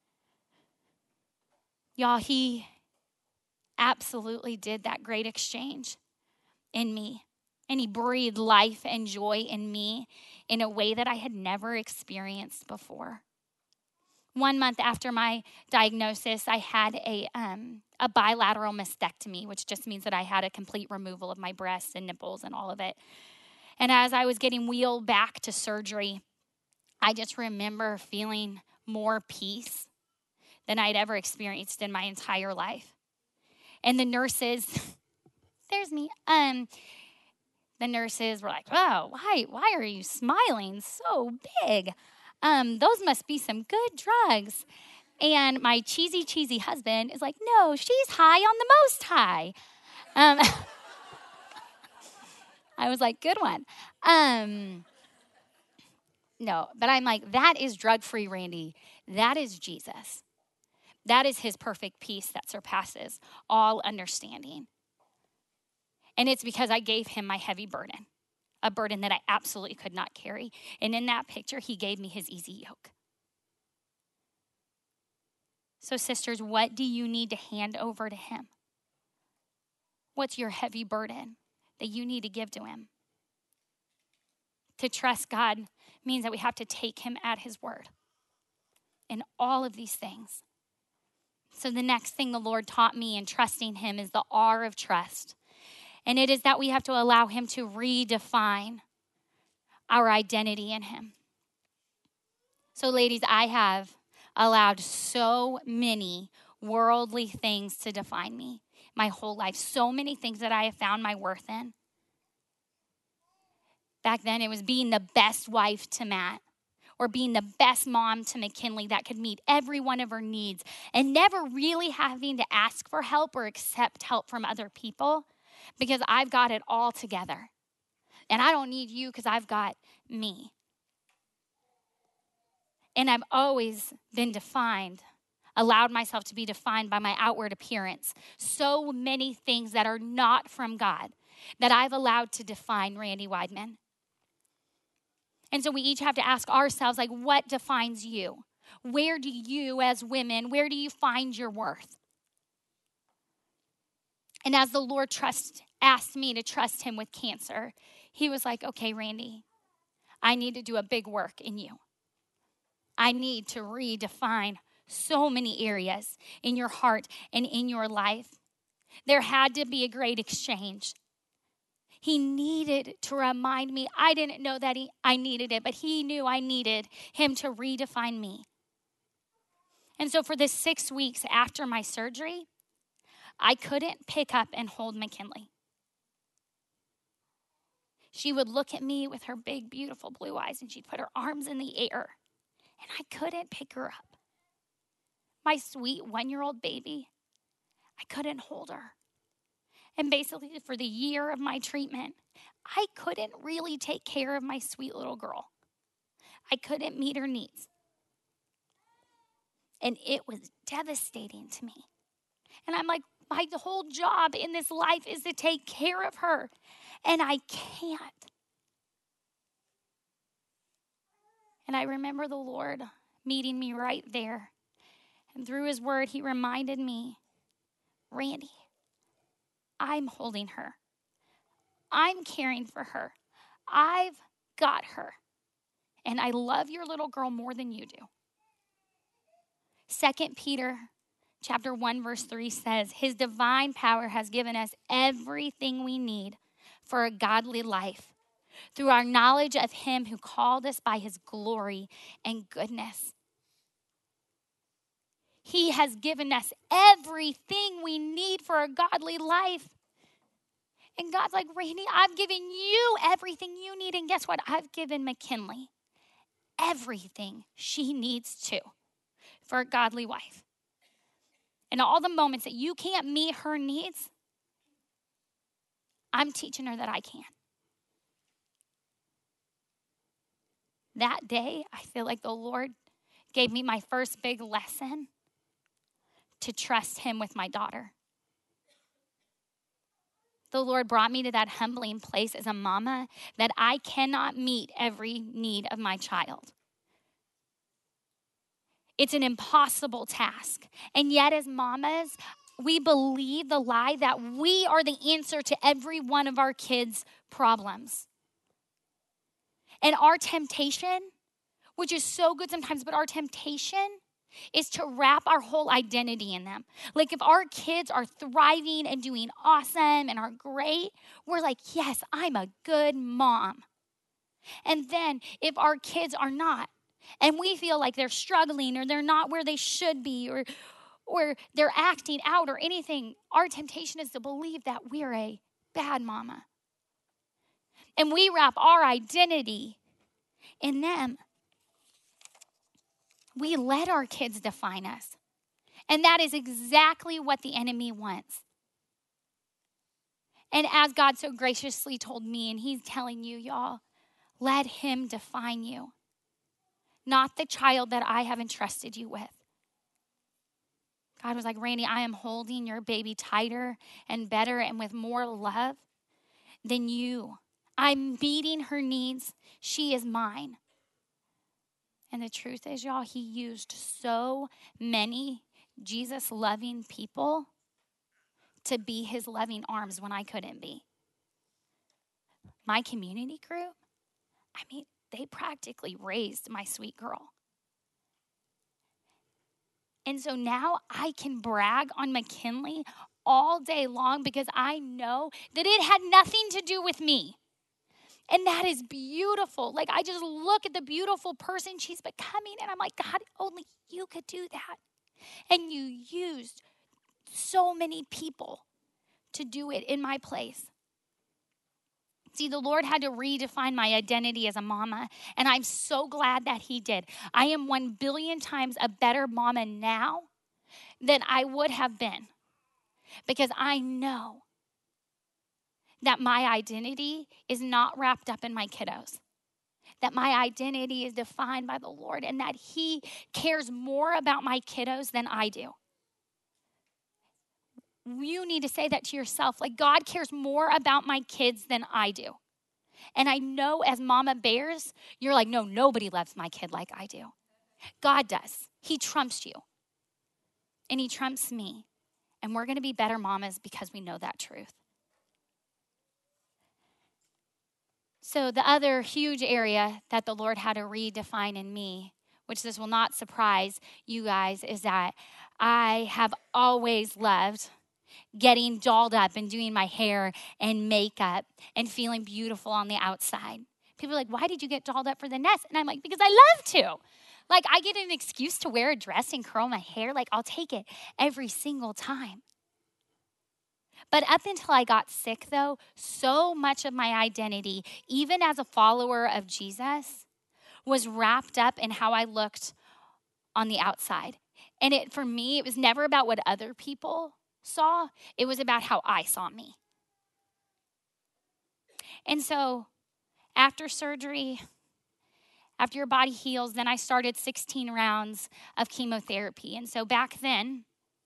Speaker 3: Y'all, he absolutely did that great exchange in me. And he breathed life and joy in me in a way that I had never experienced before. 1 month after my diagnosis, I had a bilateral mastectomy, which just means that I had a complete removal of my breasts and nipples and all of it. And as I was getting wheeled back to surgery, I just remember feeling more peace than I'd ever experienced in my entire life. And the nurses, there's me, the nurses were like, oh, why are you smiling so big? Those must be some good drugs. And my cheesy husband is like, no, she's high on the most high. I was like, good one. No, but I'm like, that is drug-free, Randy. That is Jesus. That is his perfect peace that surpasses all understanding. And it's because I gave him my heavy burden, a burden that I absolutely could not carry. And in that picture, he gave me his easy yoke. So sisters, what do you need to hand over to him? What's your heavy burden that you need to give to him? To trust God means that we have to take him at his word in all of these things. So the next thing the Lord taught me in trusting him is the R of trust. And it is that we have to allow him to redefine our identity in him. So ladies, I have allowed so many worldly things to define me my whole life. So many things that I have found my worth in. Back then, it was being the best wife to Matt or being the best mom to McKinley that could meet every one of her needs and never really having to ask for help or accept help from other people because I've got it all together. And I don't need you because I've got me. And I've always been allowed myself to be defined by my outward appearance. So many things that are not from God that I've allowed to define Randy Weidman. And so we each have to ask ourselves, like, what defines you? Where do you, as women, where do you find your worth? And as the Lord asked me to trust him with cancer, he was like, okay, Randy, I need to do a big work in you. I need to redefine so many areas in your heart and in your life. There had to be a great exchange. He needed to remind me. I didn't know that I needed it, but he knew I needed him to redefine me. And so for the 6 weeks after my surgery, I couldn't pick up and hold McKinley. She would look at me with her big, beautiful blue eyes, and she'd put her arms in the air, and I couldn't pick her up. My sweet 1-year-old baby, I couldn't hold her. And basically for the year of my treatment, I couldn't really take care of my sweet little girl. I couldn't meet her needs. And it was devastating to me. And I'm like, my whole job in this life is to take care of her. And I can't. And I remember the Lord meeting me right there. And through his word, he reminded me, Randy, I'm holding her. I'm caring for her. I've got her. And I love your little girl more than you do. 2 Peter chapter 1, verse 3 says, his divine power has given us everything we need for a godly life through our knowledge of him who called us by his glory and goodness. He has given us everything we need for a godly life. And God's like, Randy, I've given you everything you need. And guess what? I've given McKinley everything she needs to for a godly wife. And all the moments that you can't meet her needs, I'm teaching her that I can. That day, I feel like the Lord gave me my first big lesson to trust him with my daughter. The Lord brought me to that humbling place as a mama that I cannot meet every need of my child. It's an impossible task. And yet as mamas, we believe the lie that we are the answer to every one of our kids' problems. And our temptation, which is so good sometimes, but our temptation is to wrap our whole identity in them. Like if our kids are thriving and doing awesome and are great, we're like, yes, I'm a good mom. And then if our kids are not, and we feel like they're struggling or they're not where they should be or they're acting out or anything, our temptation is to believe that we're a bad mama. And we wrap our identity in them. We let our kids define us. And that is exactly what the enemy wants. And as God so graciously told me, and he's telling you, y'all, let him define you. Not the child that I have entrusted you with. God was like, Randy, I am holding your baby tighter and better and with more love than you. I'm meeting her needs. She is mine. And the truth is, y'all, he used so many Jesus-loving people to be his loving arms when I couldn't be. My community group, they practically raised my sweet girl. And so now I can brag on McKinley all day long because I know that it had nothing to do with me. And that is beautiful. Like, I just look at the beautiful person she's becoming, and I'm like, God, only you could do that. And you used so many people to do it in my place. See, the Lord had to redefine my identity as a mama, and I'm so glad that he did. I am 1 billion times a better mama now than I would have been because I know that my identity is not wrapped up in my kiddos, that my identity is defined by the Lord, and that he cares more about my kiddos than I do. You need to say that to yourself. Like, God cares more about my kids than I do. And I know as mama bears, you're like, no, nobody loves my kid like I do. God does. He trumps you. And he trumps me. And we're going to be better mamas because we know that truth. So the other huge area that the Lord had to redefine in me, which this will not surprise you guys, is that I have always loved getting dolled up and doing my hair and makeup and feeling beautiful on the outside. People are like, why did you get dolled up for the nest? And I'm like, because I love to. Like, I get an excuse to wear a dress and curl my hair. Like, I'll take it every single time. But up until I got sick, though, so much of my identity, even as a follower of Jesus, was wrapped up in how I looked on the outside. And for me, it was never about what other people saw. It was about how I saw me. And so after surgery, after your body heals, then I started 16 rounds of chemotherapy. And so back then,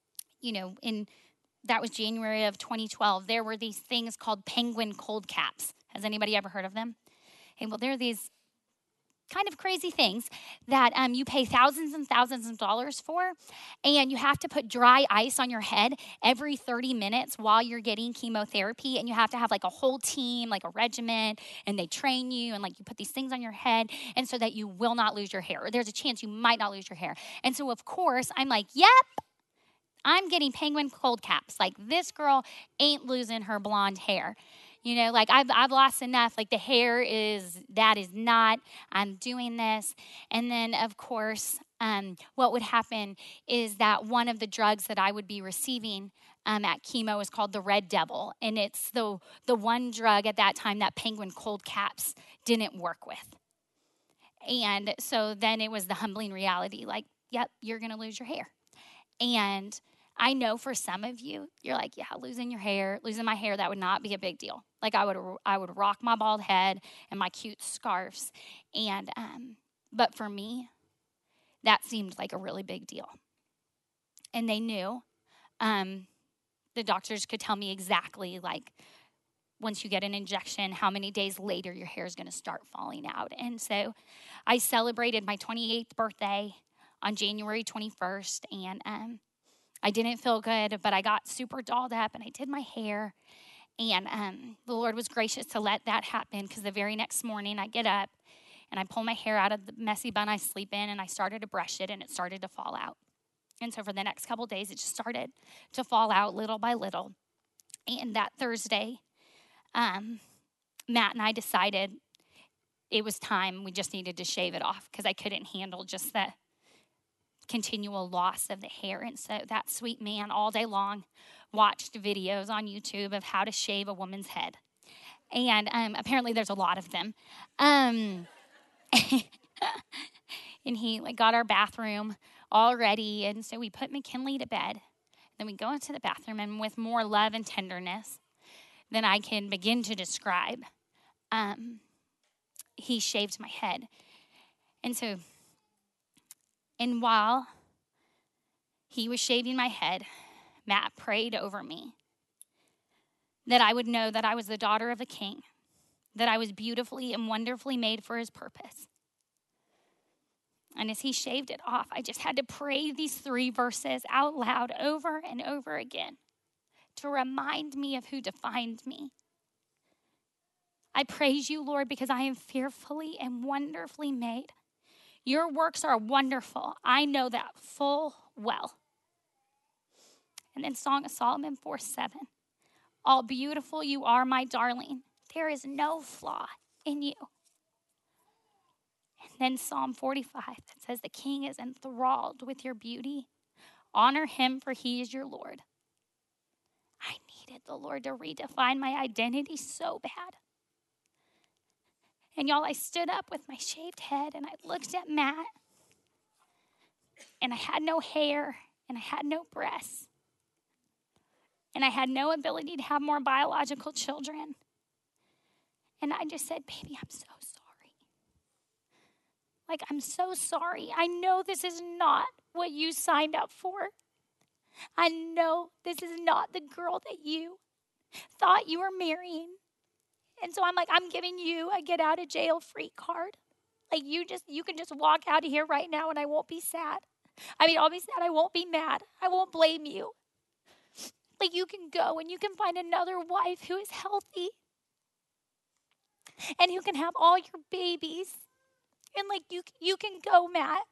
Speaker 3: that was January of 2012, there were these things called Penguin cold caps. Has anybody ever heard of them? Okay, well, they're these kind of crazy things that you pay thousands and thousands of dollars for, and you have to put dry ice on your head every 30 minutes while you're getting chemotherapy, and you have to have like a whole team, like a regiment, and they train you, and like you put these things on your head, and so that you will not lose your hair, or there's a chance you might not lose your hair. And so, of course, I'm like, yep, I'm getting Penguin cold caps. Like, this girl ain't losing her blonde hair. Like, I've lost enough. Like, the hair that is not, I'm doing this. And then, of course, what would happen is that one of the drugs that I would be receiving at chemo is called the Red Devil. And it's the one drug at that time that Penguin cold caps didn't work with. And so then it was the humbling reality, like, yep, you're going to lose your hair. And I know for some of you, you're like, yeah, losing my hair, that would not be a big deal. Like I would rock my bald head and my cute scarves. And, but for me, that seemed like a really big deal. And they knew, the doctors could tell me exactly, like, once you get an injection, how many days later your hair is going to start falling out. And so I celebrated my 28th birthday on January 21st, and I didn't feel good, but I got super dolled up, and I did my hair, and the Lord was gracious to let that happen, because the very next morning I get up, and I pull my hair out of the messy bun I sleep in, and I started to brush it, and it started to fall out. And so for the next couple of days, it just started to fall out little by little. And that Thursday, Matt and I decided it was time. We just needed to shave it off because I couldn't handle just the continual loss of the hair. And so that sweet man all day long watched videos on YouTube of how to shave a woman's head. And apparently there's a lot of them. And he got our bathroom all ready. And so we put McKinley to bed. Then we go into the bathroom, and with more love and tenderness than I can begin to describe, he shaved my head. And while he was shaving my head, Matt prayed over me that I would know that I was the daughter of a king, that I was beautifully and wonderfully made for his purpose. And as he shaved it off, I just had to pray these 3 verses out loud over and over again to remind me of who defined me. I praise you, Lord, because I am fearfully and wonderfully made. Your works are wonderful. I know that full well. And then Song of Solomon 4:7. All beautiful you are, my darling. There is no flaw in you. And then Psalm 45 that says the king is enthralled with your beauty. Honor him, for he is your Lord. I needed the Lord to redefine my identity so bad. And y'all, I stood up with my shaved head and I looked at Matt, and I had no hair and I had no breasts. And I had no ability to have more biological children. And I just said, baby, I'm so sorry. I'm so sorry. I know this is not what you signed up for. I know this is not the girl that you thought you were marrying. And so I'm giving you a get out of jail free card. You can just walk out of here right now and I won't be sad. I'll be sad. I won't be mad. I won't blame you. You can go and you can find another wife who is healthy and who can have all your babies. And you can go, Matt.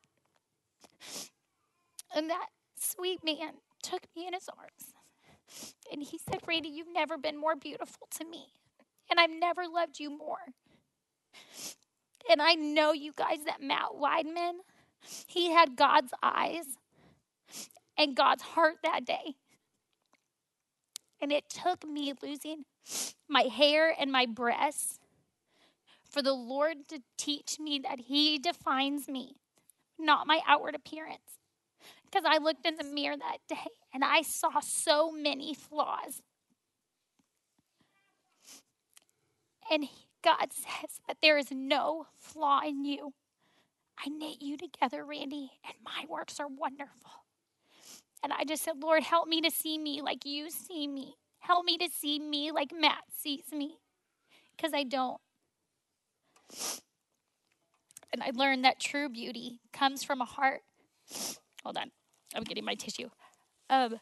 Speaker 3: And that sweet man took me in his arms. And he said, Randy, you've never been more beautiful to me. And I've never loved you more. And I know, you guys, that Matt Weidman, he had God's eyes and God's heart that day. And it took me losing my hair and my breasts for the Lord to teach me that he defines me, not my outward appearance. Because I looked in the mirror that day and I saw so many flaws. And God says that there is no flaw in you. I knit you together, Randy, and my works are wonderful. And I just said, Lord, help me to see me like you see me. Help me to see me like Matt sees me. Because I don't. And I learned that true beauty comes from a heart. Hold on. I'm getting my tissue. That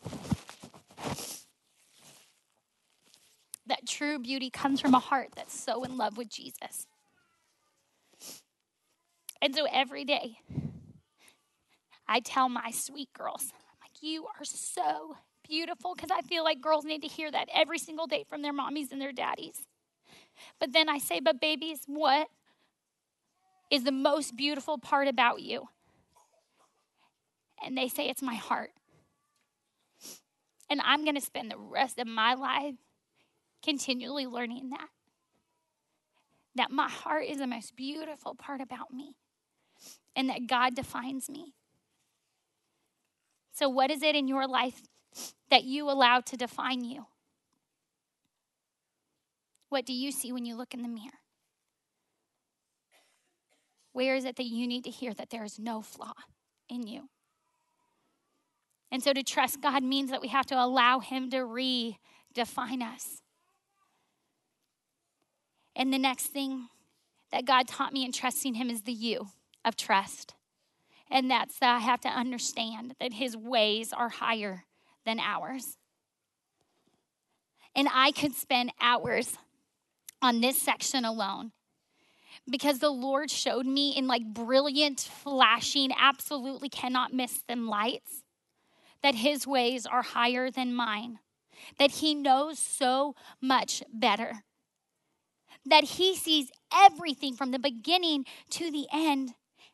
Speaker 3: true beauty comes from a heart that's so in love with Jesus. And so every day, I tell my sweet girls, you are so beautiful, because I feel like girls need to hear that every single day from their mommies and their daddies. But then I say, but babies, what is the most beautiful part about you? And they say, it's my heart. And I'm going to spend the rest of my life continually learning that my heart is the most beautiful part about me. and that God defines me. So what is it in your life that you allow to define you? What do you see when you look in the mirror? Where is it that you need to hear that there is no flaw in you? And so to trust God means that we have to allow him to redefine us. And the next thing that God taught me in trusting him is the U of trust. And that's that I have to understand that his ways are higher than ours. And I could spend hours on this section alone, because the Lord showed me in like brilliant, flashing, absolutely cannot miss them lights, that his ways are higher than mine, that he knows so much better, that he sees everything from the beginning to the end.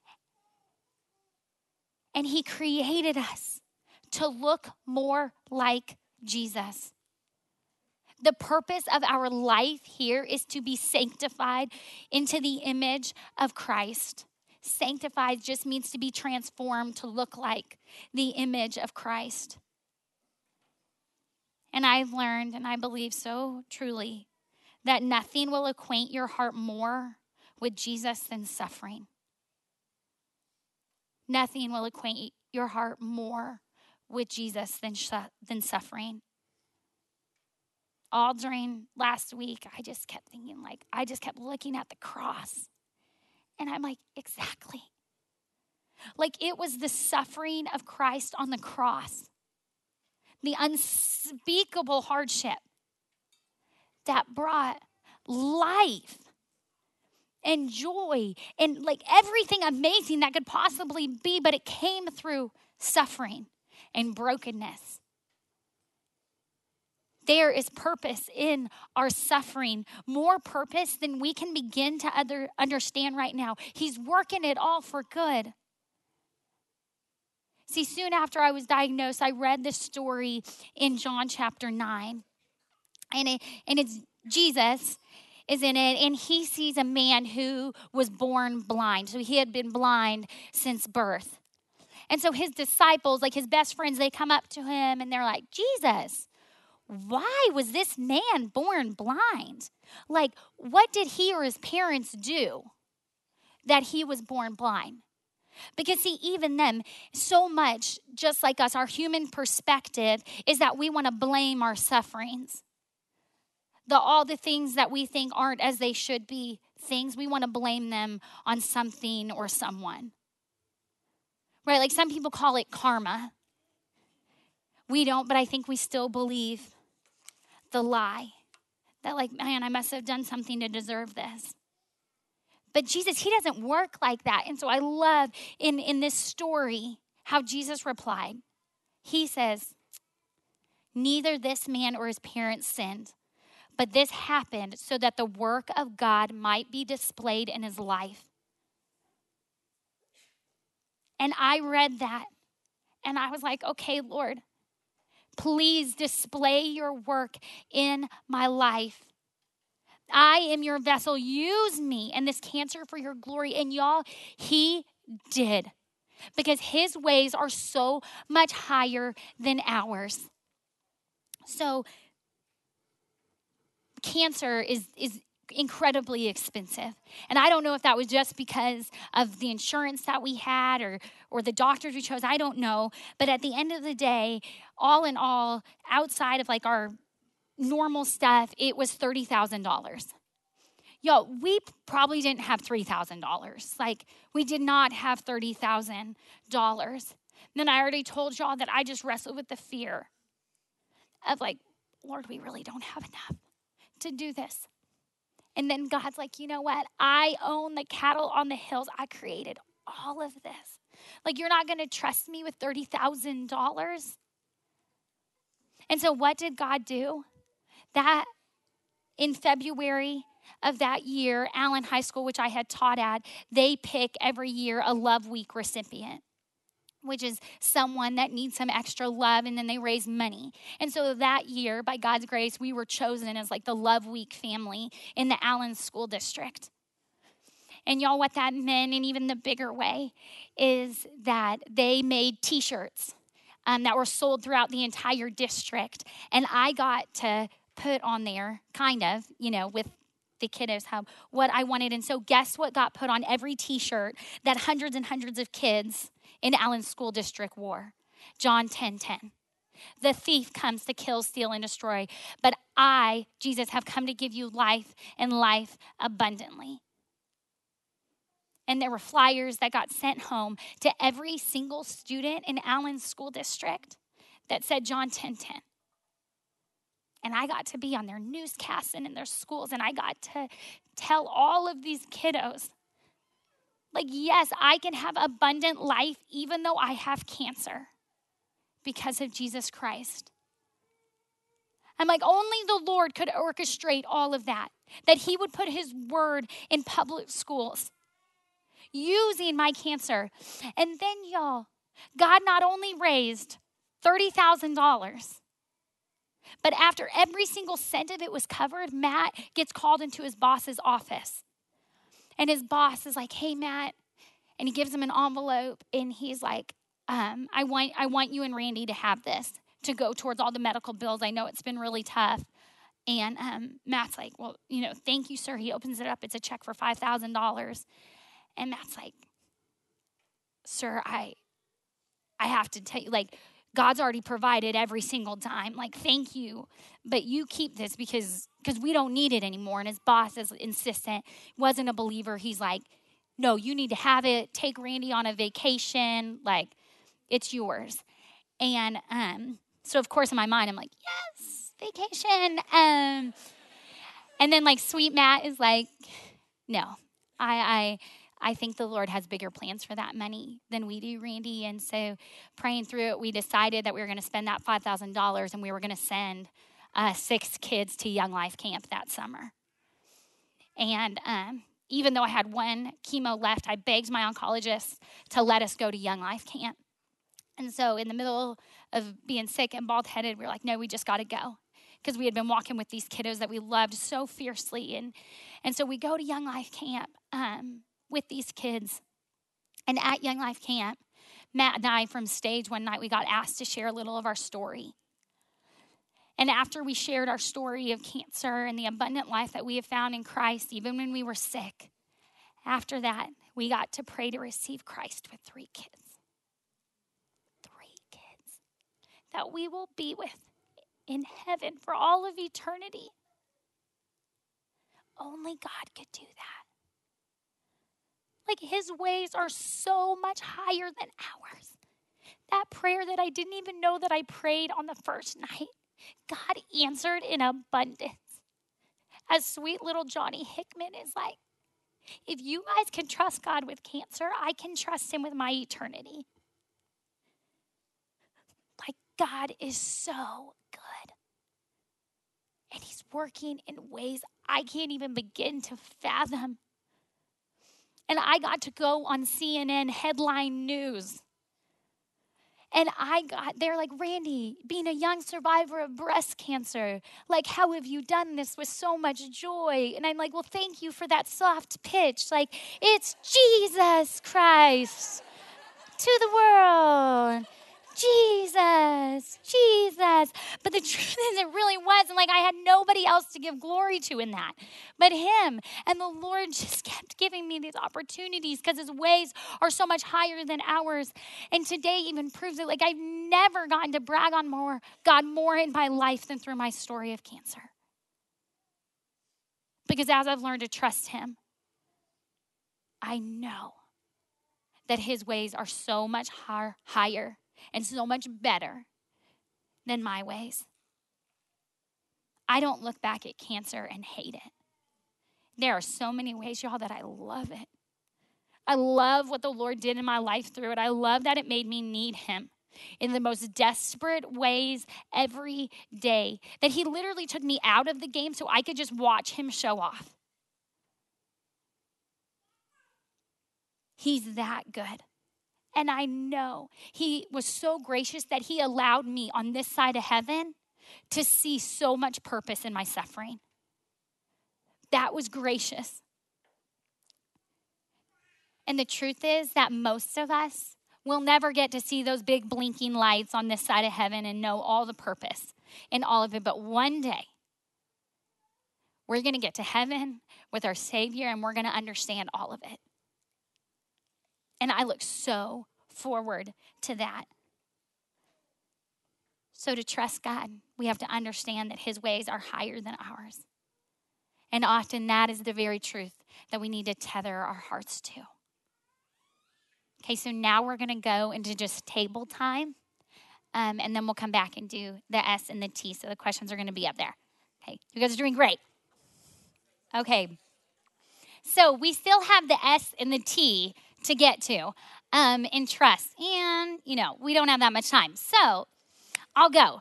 Speaker 3: And he created us to look more like Jesus. The purpose of our life here is to be sanctified into the image of Christ. Sanctified just means to be transformed to look like the image of Christ. And I've learned, and I believe so truly, that nothing will acquaint your heart more with Jesus than suffering. Nothing will acquaint your heart more with Jesus than suffering. All during last week, I just kept thinking, I just kept looking at the cross. And I'm like, exactly. It was the suffering of Christ on the cross, the unspeakable hardship that brought life and joy and everything amazing that could possibly be, but it came through suffering and brokenness. There is purpose in our suffering, more purpose than we can begin to understand right now. He's working it all for good. See, soon after I was diagnosed, I read this story in John chapter 9. And it's Jesus is in it, and he sees a man who was born blind. So he had been blind since birth. And so his disciples, his best friends, they come up to him and they're like, Jesus, why was this man born blind? What did he or his parents do that he was born blind? Because see, even them, so much, just like us, our human perspective is that we want to blame our sufferings. All the things that we think aren't as they should be things, we want to blame them on something or someone. Right? Some people call it karma. We don't, but I think we still believe the lie that man, I must have done something to deserve this. But Jesus, he doesn't work like that. And so I love in this story how Jesus replied. He says, neither this man or his parents sinned, but this happened so that the work of God might be displayed in his life. And I read that and I was like, okay, Lord, please display your work in my life. I am your vessel. Use me and this cancer for your glory. And y'all, he did. Because his ways are so much higher than ours. So cancer is incredibly expensive. And I don't know if that was just because of the insurance that we had or the doctors we chose. I don't know. But at the end of the day, all in all, outside of our normal stuff, it was $30,000. Yo, we probably didn't have $3,000. We did not have $30,000. Then I already told y'all that I just wrestled with the fear of Lord, we really don't have enough to do this. And then God's like, you know what? I own the cattle on the hills. I created all of this. You're not going to trust me with $30,000? And so what did God do? That in February of that year, Allen High School, which I had taught at, they pick every year a Love Week recipient, which is someone that needs some extra love, and then they raise money. And so that year, by God's grace, we were chosen as the Love Week family in the Allen School District. And y'all, what that meant, in even the bigger way, is that they made T-shirts that were sold throughout the entire district. And I got to put on there, kind of, with the kiddos, what I wanted. And so guess what got put on every T-shirt that hundreds and hundreds of kids in Allen School District wore? John 10:10. The thief comes to kill, steal, and destroy. But I, Jesus, have come to give you life and life abundantly. And there were flyers that got sent home to every single student in Allen School District that said John 10:10. And I got to be on their newscasts and in their schools, and I got to tell all of these kiddos, like, yes, I can have abundant life even though I have cancer because of Jesus Christ. I'm like, only the Lord could orchestrate all of that he would put his word in public schools using my cancer. And then, y'all, God not only raised $30,000, but after every single cent of it was covered, Matt gets called into his boss's office. And his boss is like, hey, Matt. And he gives him an envelope, and he's like, I want you and Randy to have this to go towards all the medical bills. I know it's been really tough. And Matt's like, well, thank you, sir. He opens it up. It's a check for $5,000. And Matt's like, sir, I have to tell you, like, God's already provided every single time. Like, thank you. But you keep this because we don't need it anymore. And his boss is insistent, wasn't a believer. He's like, no, you need to have it. Take Randy on a vacation. Like, it's yours. And so, of course, in my mind, I'm like, yes, vacation. And then, like, sweet Matt is like, no, I think the Lord has bigger plans for that money than we do, Randy. And so praying through it, we decided that we were going to spend that $5,000 and we were going to send 6 kids to Young Life Camp that summer. And even though I had 1 chemo left, I begged my oncologist to let us go to Young Life Camp. And so in the middle of being sick and bald-headed, we were like, no, we just got to go. Because we had been walking with these kiddos that we loved so fiercely. And so we go to Young Life Camp with these kids. And at Young Life Camp, Matt and I from stage one night, we got asked to share a little of our story. And after we shared our story of cancer and the abundant life that we have found in Christ, even when we were sick, after that, we got to pray to receive Christ with 3 kids. 3 kids that we will be with in heaven for all of eternity. Only God could do that. Like, his ways are so much higher than ours. That prayer that I didn't even know that I prayed on the first night, God answered in abundance. As sweet little Johnny Hickman is like, if you guys can trust God with cancer, I can trust him with my eternity. Like, God is so good. And he's working in ways I can't even begin to fathom. And I got to go on CNN headline news. And they're like, Randy, being a young survivor of breast cancer, like, how have you done this with so much joy? And I'm like, well, thank you for that soft pitch. Like, it's Jesus Christ to the world. Jesus. But the truth is, it really was. And like, I had nobody else to give glory to in that but him. And the Lord just kept giving me these opportunities because his ways are so much higher than ours. And today even proves it. Like, I've never gotten to brag on God more in my life than through my story of cancer. Because as I've learned to trust him, I know that his ways are so much higher and so much better than my ways. I don't look back at cancer and hate it. There are so many ways, y'all, that I love it. I love what the Lord did in my life through it. I love that it made me need him in the most desperate ways every day. That he literally took me out of the game so I could just watch him show off. He's that good. And I know he was so gracious that he allowed me on this side of heaven to see so much purpose in my suffering. That was gracious. And the truth is that most of us will never get to see those big blinking lights on this side of heaven and know all the purpose in all of it. But one day, we're going to get to heaven with our Savior and we're going to understand all of it. And I look so forward to that. So to trust God, we have to understand that his ways are higher than ours. And often that is the very truth that we need to tether our hearts to. Okay, so now we're going to go into just table time. And then we'll come back and do the S and the T. So the questions are going to be up there. Okay, you guys are doing great. Okay, so we still have the S and the T to get to in trust. And, we don't have that much time. So I'll go.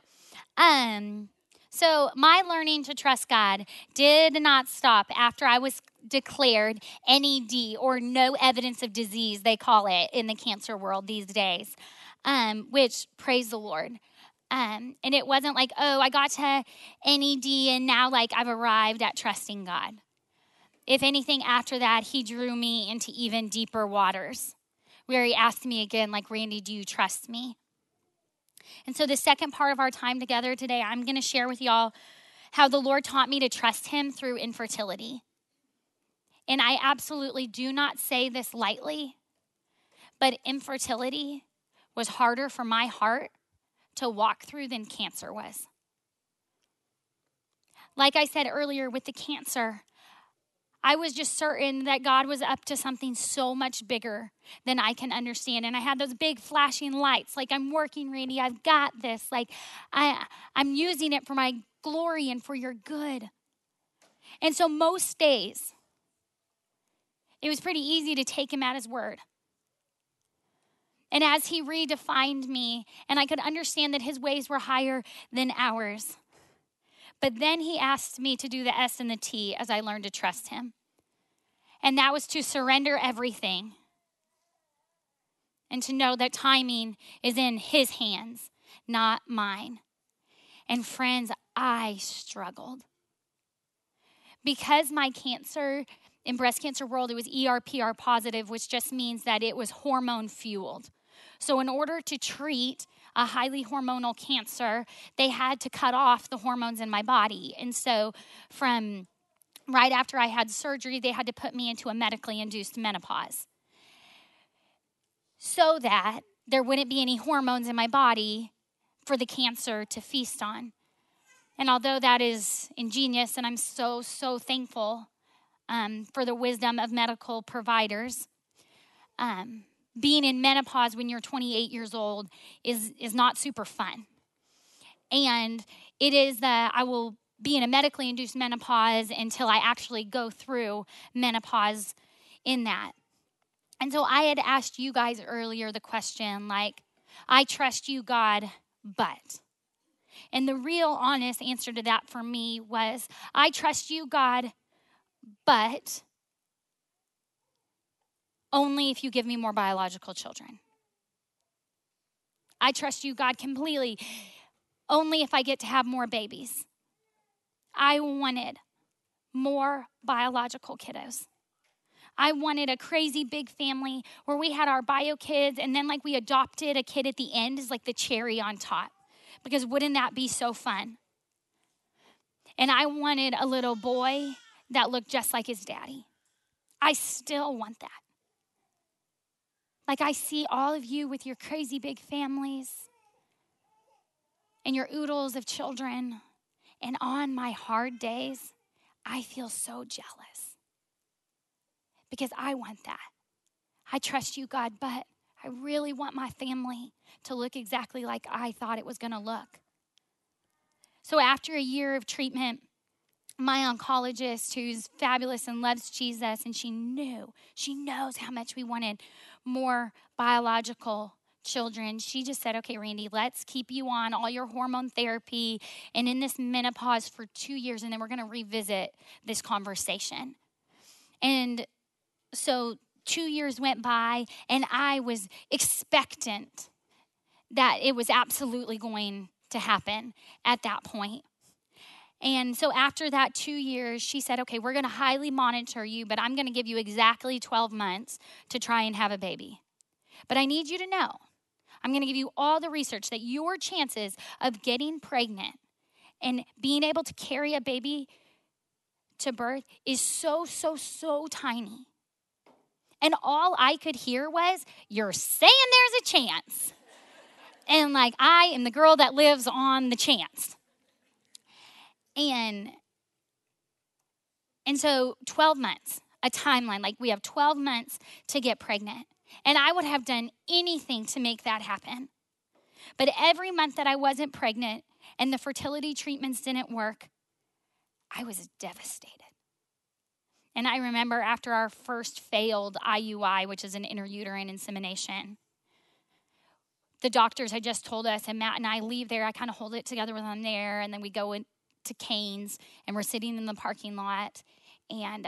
Speaker 3: So my learning to trust God did not stop after I was declared NED, or no evidence of disease, they call it in the cancer world these days, which, praise the Lord. And it wasn't like, oh, I got to NED and now I've arrived at trusting God. If anything, after that, he drew me into even deeper waters where he asked me again, Randy, do you trust me? And so the second part of our time together today, I'm going to share with y'all how the Lord taught me to trust him through infertility. And I absolutely do not say this lightly, but infertility was harder for my heart to walk through than cancer was. Like I said earlier with the cancer, I was just certain that God was up to something so much bigger than I can understand. And I had those big flashing lights, I'm working, Randy, I've got this. I'm using it for my glory and for your good. And so most days, it was pretty easy to take him at his word. And as he redefined me, and I could understand that his ways were higher than ours. But then he asked me to do the S and the T as I learned to trust him. And that was to surrender everything and to know that timing is in his hands, not mine. And friends, I struggled. Because my cancer, in breast cancer world, it was ER/PR positive, which just means that it was hormone fueled. So in order to treat a highly hormonal cancer, they had to cut off the hormones in my body. And so from right after I had surgery, they had to put me into a medically induced menopause so that there wouldn't be any hormones in my body for the cancer to feast on. And although that is ingenious, and I'm so, so thankful for the wisdom of medical providers, being in menopause when you're 28 years old is not super fun. And it is that I will be in a medically induced menopause until I actually go through menopause in that. And so I had asked you guys earlier the question, I trust you, God, but. And the real honest answer to that for me was, I trust you, God, but only if you give me more biological children. I trust you, God, completely, only if I get to have more babies. I wanted more biological kiddos. I wanted a crazy big family where we had our bio kids and then we adopted a kid at the end as the cherry on top. Because wouldn't that be so fun? And I wanted a little boy that looked just like his daddy. I still want that. I see all of you with your crazy big families and your oodles of children. And on my hard days, I feel so jealous because I want that. I trust you, God, but I really want my family to look exactly like I thought it was going to look. So after a year of treatment, my oncologist, who's fabulous and loves Jesus, and she knows how much we wanted more biological children. She just said, okay, Randy, let's keep you on all your hormone therapy and in this menopause for 2 years, and then we're going to revisit this conversation. And so 2 years went by, and I was expectant that it was absolutely going to happen at that point. And so after that 2 years, she said, okay, we're going to highly monitor you, but I'm going to give you exactly 12 months to try and have a baby. But I need you to know, I'm going to give you all the research that your chances of getting pregnant and being able to carry a baby to birth is so tiny. And all I could hear was, you're saying there's a chance. And like, I am the girl that lives on the chance. And so 12 months, a timeline, like we have 12 months to get pregnant. And I would have done anything to make that happen. But every month that I wasn't pregnant and the fertility treatments didn't work, I was devastated. And I remember after our first failed IUI, which is an intrauterine insemination, the doctors had just told us, and Matt and I leave there. I kind of hold it together with them there, and then we go into Canes, and we're sitting in the parking lot, and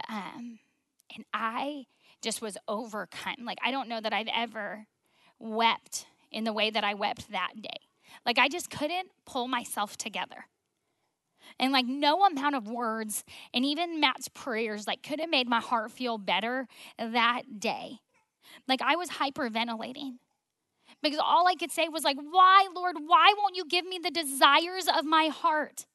Speaker 3: I just was overcome. Like, I don't know that I've ever wept in the way that I wept that day. Like, I just couldn't pull myself together. And like, no amount of words and even Matt's prayers like could have made my heart feel better that day. Like, I was hyperventilating because all I could say was like, why, Lord, why won't you give me the desires of my heart?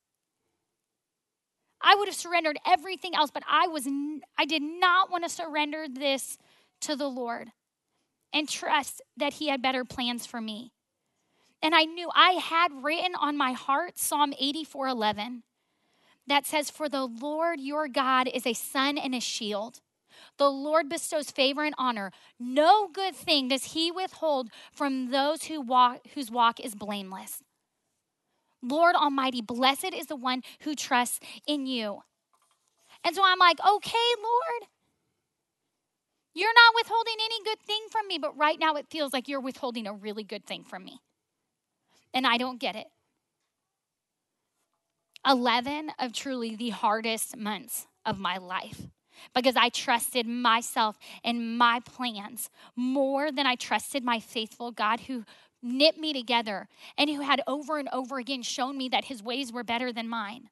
Speaker 3: I would have surrendered everything else, but I did not want to surrender this to the Lord and trust that he had better plans for me. And I knew I had written on my heart Psalm 84:11 that says, for the Lord your God is a sun and a shield. The Lord bestows favor and honor. No good thing does he withhold from those whose walk is blameless. Lord Almighty, blessed is the one who trusts in you. And so I'm like, okay, Lord, you're not withholding any good thing from me, but right now it feels like you're withholding a really good thing from me. And I don't get it. 11 of truly the hardest months of my life because I trusted myself and my plans more than I trusted my faithful God who knit me together and who had over and over again shown me that his ways were better than mine.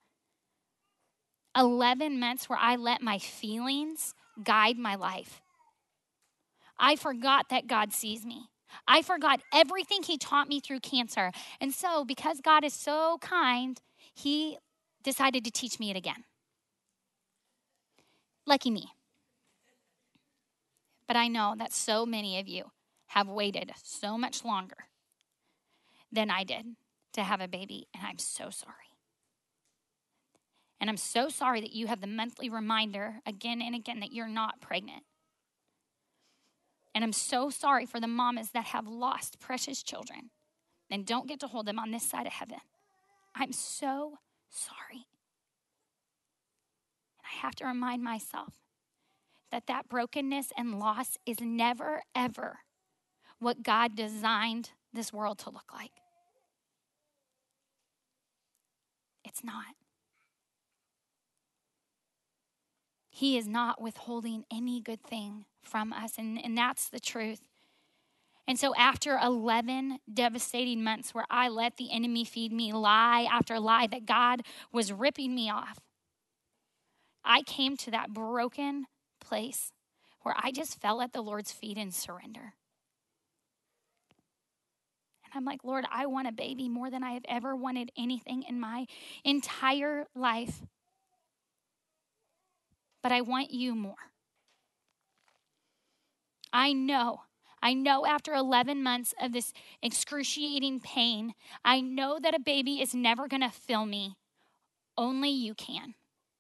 Speaker 3: 11 months where I let my feelings guide my life. I forgot that God sees me. I forgot everything he taught me through cancer. And so, because God is so kind, he decided to teach me it again. Lucky me. But I know that so many of you have waited so much longer than I did to have a baby, and I'm so sorry. And I'm so sorry that you have the monthly reminder again and again that you're not pregnant. And I'm so sorry for the mamas that have lost precious children and don't get to hold them on this side of heaven. I'm so sorry. And I have to remind myself that brokenness and loss is never, ever what God designed this world to look like. It's not. He is not withholding any good thing from us, and that's the truth. And so after 11 devastating months where I let the enemy feed me lie after lie that God was ripping me off, I came to that broken place where I just fell at the Lord's feet in surrender. And I'm like, Lord, I want a baby more than I have ever wanted anything in my entire life. But I want you more. I know after 11 months of this excruciating pain, I know that a baby is never going to fill me. Only you can.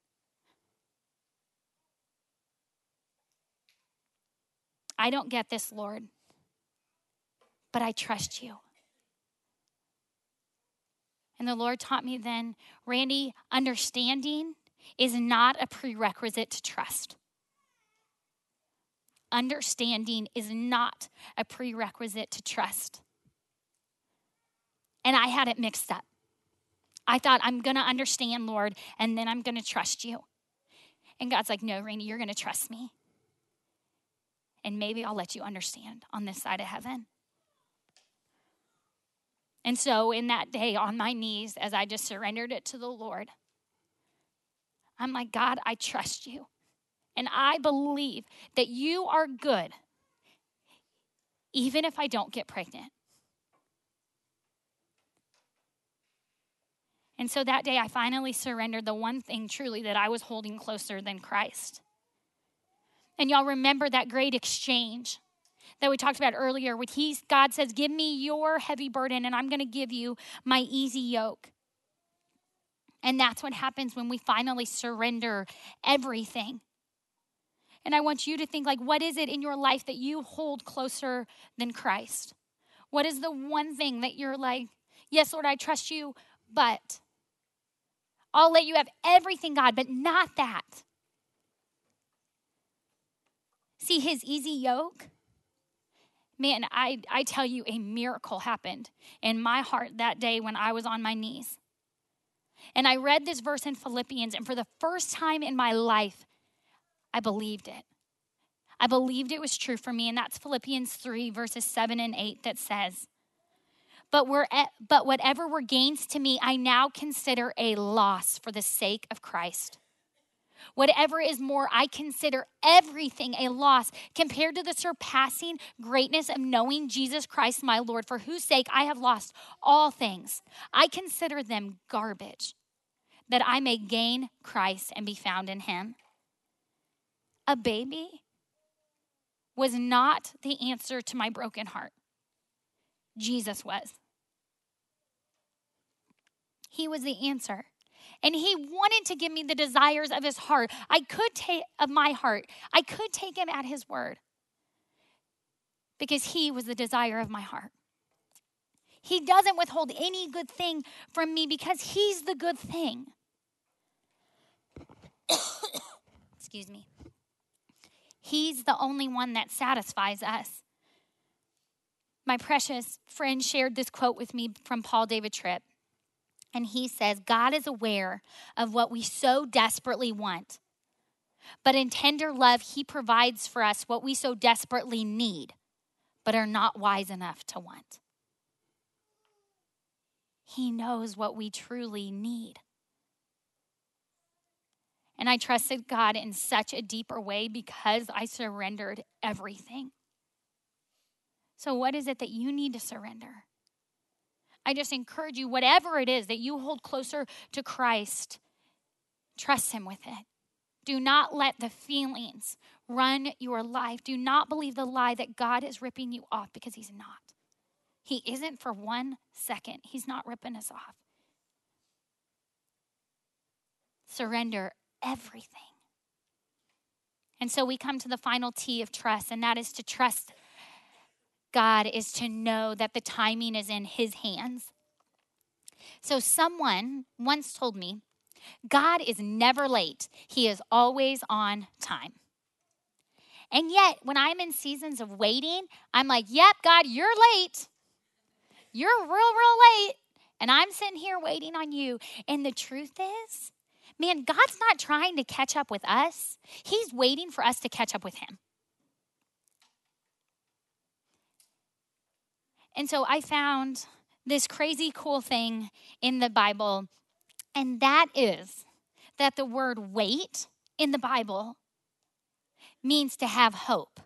Speaker 3: I don't get this, Lord, but I trust you. And the Lord taught me then, Randy, understanding is not a prerequisite to trust. Understanding is not a prerequisite to trust. And I had it mixed up. I thought, I'm going to understand, Lord, and then I'm going to trust you. And God's like, no, Randy, you're going to trust me. And maybe I'll let you understand on this side of heaven. And so in that day on my knees, as I just surrendered it to the Lord, I'm like, God, I trust you. And I believe that you are good, even if I don't get pregnant. And so that day, I finally surrendered the one thing truly that I was holding closer than Christ. And y'all remember that great exchange that we talked about earlier, where God says, give me your heavy burden and I'm going to give you my easy yoke. And that's what happens when we finally surrender everything. And I want you to think, like, what is it in your life that you hold closer than Christ? What is the one thing that you're like, yes, Lord, I trust you, but I'll let you have everything, God, but not that. See, his easy yoke, man, I tell you, a miracle happened in my heart that day when I was on my knees. And I read this verse in Philippians, and for the first time in my life, I believed it. I believed it was true for me, and that's Philippians 3, verses 7 and 8 that says, But whatever were gains to me, I now consider a loss for the sake of Christ. Whatever is more, I consider everything a loss compared to the surpassing greatness of knowing Jesus Christ, my Lord, for whose sake I have lost all things. I consider them garbage, that I may gain Christ and be found in him. A baby was not the answer to my broken heart. Jesus was. He was the answer. And he wanted to give me the desires of his heart. I could take him at his word, because he was the desire of my heart. He doesn't withhold any good thing from me because he's the good thing. Excuse me. He's the only one that satisfies us. My precious friend shared this quote with me from Paul David Tripp. And he says, God is aware of what we so desperately want. But in tender love, he provides for us what we so desperately need, but are not wise enough to want. He knows what we truly need. And I trusted God in such a deeper way because I surrendered everything. So what is it that you need to surrender? I just encourage you, whatever it is that you hold closer to Christ, trust him with it. Do not let the feelings run your life. Do not believe the lie that God is ripping you off, because he's not. He isn't for 1 second. He's not ripping us off. Surrender everything. And so we come to the final T of trust, and that is to trust God, is to know that the timing is in his hands. So someone once told me, God is never late. He is always on time. And yet, when I'm in seasons of waiting, I'm like, yep, God, you're late. You're real late. And I'm sitting here waiting on you. And the truth is, man, God's not trying to catch up with us. He's waiting for us to catch up with him. And so I found this crazy cool thing in the Bible, and that is that the word wait in the Bible means to have hope.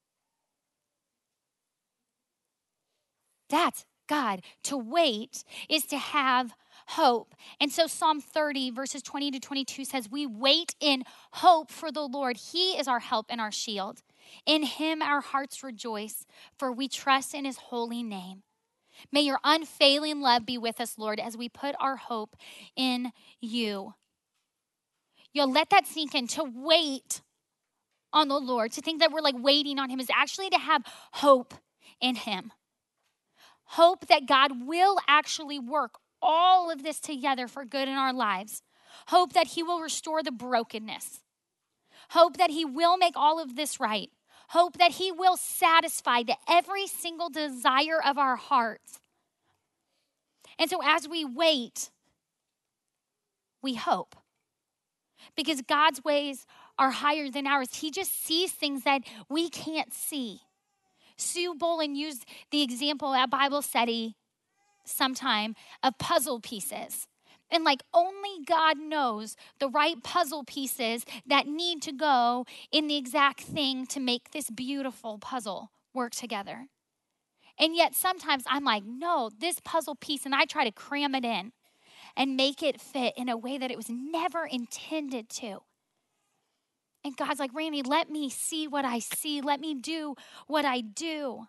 Speaker 3: That's God. To wait is to have hope. And so Psalm 30 verses 20 to 22 says, we wait in hope for the Lord. He is our help and our shield. In him our hearts rejoice, for we trust in his holy name. May your unfailing love be with us, Lord, as we put our hope in you. You'll let that sink in. To wait on the Lord, to think that we're like waiting on him, is actually to have hope in him. Hope that God will actually work all of this together for good in our lives. Hope that he will restore the brokenness. Hope that he will make all of this right. Hope that he will satisfy the every single desire of our hearts. And so as we wait, we hope. Because God's ways are higher than ours. He just sees things that we can't see. Sue Bolin used the example at Bible study sometime of puzzle pieces. And like only God knows the right puzzle pieces that need to go in the exact thing to make this beautiful puzzle work together. And yet sometimes I'm like, no, this puzzle piece, and I try to cram it in and make it fit in a way that it was never intended to. And God's like, Randy, let me see what I see. Let me do what I do.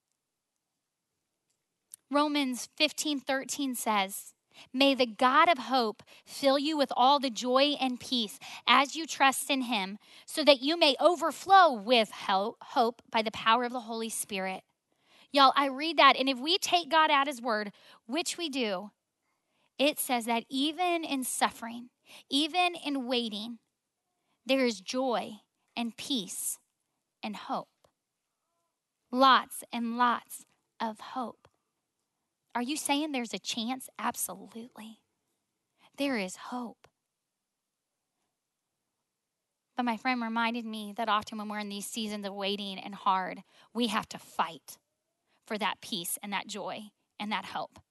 Speaker 3: Romans 15:13 says, may the God of hope fill you with all the joy and peace as you trust in him, so that you may overflow with hope by the power of the Holy Spirit. Y'all, I read that, and if we take God at his word, which we do, it says that even in suffering, even in waiting, there is joy and peace and hope. Lots and lots of hope. Are you saying there's a chance? Absolutely. There is hope. But my friend reminded me that often when we're in these seasons of waiting and hard, we have to fight for that peace and that joy and that hope.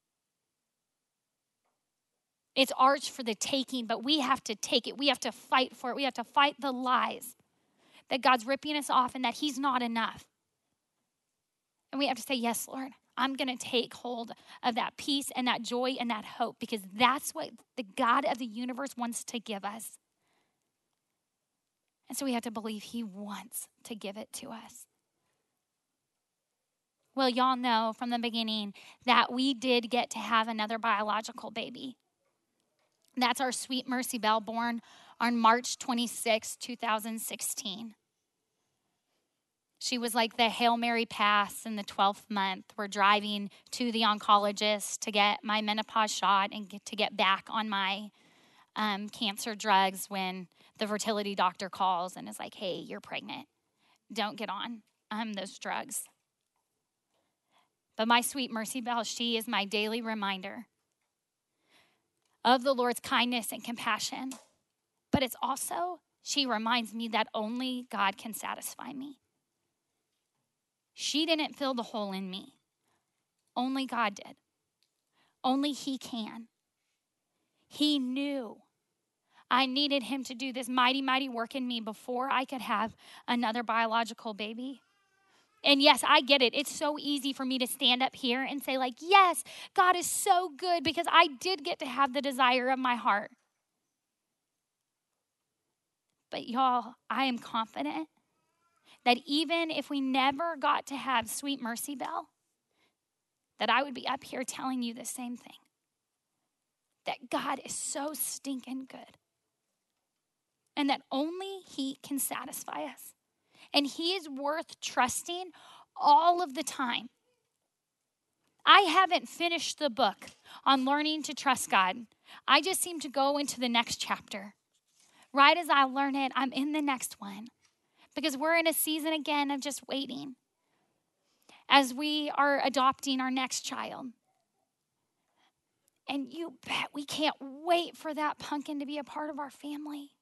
Speaker 3: It's ours for the taking, but we have to take it. We have to fight for it. We have to fight the lies that God's ripping us off and that he's not enough. And we have to say, yes, Lord, I'm going to take hold of that peace and that joy and that hope, because that's what the God of the universe wants to give us. And so we have to believe he wants to give it to us. Well, y'all know from the beginning that we did get to have another biological baby. That's our sweet Mercy Bell, born on March 26, 2016. She was like the Hail Mary pass in the 12th month. We're driving to the oncologist to get my menopause shot and to get back on my cancer drugs when the fertility doctor calls and is like, hey, you're pregnant. Don't get on those drugs. But my sweet Mercy Bell, she is my daily reminder of the Lord's kindness and compassion. But it's also, she reminds me that only God can satisfy me. She didn't fill the hole in me. Only God did. Only he can. He knew I needed him to do this mighty, mighty work in me before I could have another biological baby. And yes, I get it. It's so easy for me to stand up here and say like, yes, God is so good because I did get to have the desire of my heart. But y'all, I am confident that even if we never got to have sweet Mercy Bell, that I would be up here telling you the same thing. That God is so stinking good. And that only he can satisfy us. And he is worth trusting all of the time. I haven't finished the book on learning to trust God. I just seem to go into the next chapter. Right as I learn it, I'm in the next one. Because we're in a season again of just waiting as we are adopting our next child. And you bet we can't wait for that pumpkin to be a part of our family.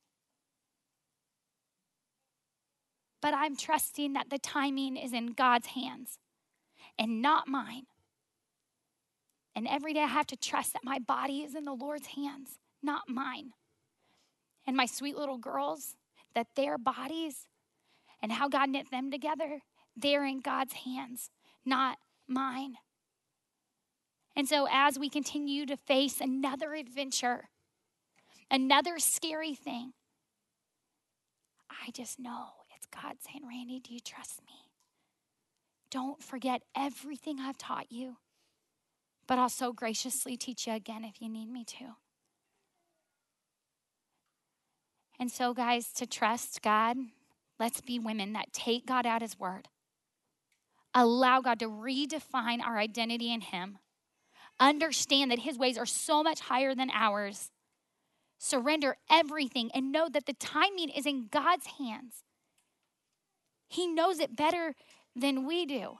Speaker 3: But I'm trusting that the timing is in God's hands and not mine. And every day I have to trust that my body is in the Lord's hands, not mine. And my sweet little girls, that their bodies and how God knit them together, they're in God's hands, not mine. And so as we continue to face another adventure, another scary thing, I just know it's God saying, Randy, do you trust me? Don't forget everything I've taught you, but I'll so graciously teach you again if you need me to. And so, guys, to trust God, let's be women that take God at his word. Allow God to redefine our identity in him. Understand that his ways are so much higher than ours. Surrender everything and know that the timing is in God's hands. He knows it better than we do.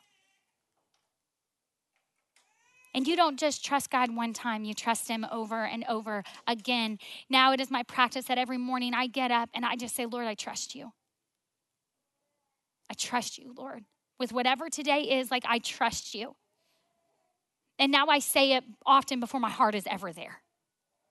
Speaker 3: And you don't just trust God one time, you trust him over and over again. Now it is my practice that every morning I get up and I just say, Lord, I trust you. I trust you, Lord. With whatever today is, like, I trust you. And now I say it often before my heart is ever there.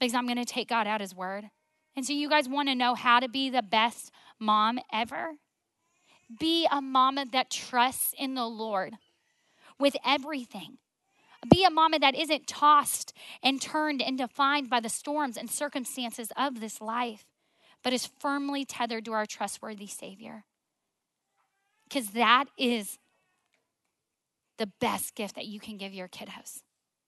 Speaker 3: because I'm going to take God at his word. And so you guys want to know how to be the best mom ever? Be a mama that trusts in the Lord with everything. Be a mama that isn't tossed and turned and defined by the storms and circumstances of this life, but is firmly tethered to our trustworthy Savior. Because that is the best gift that you can give your kiddos.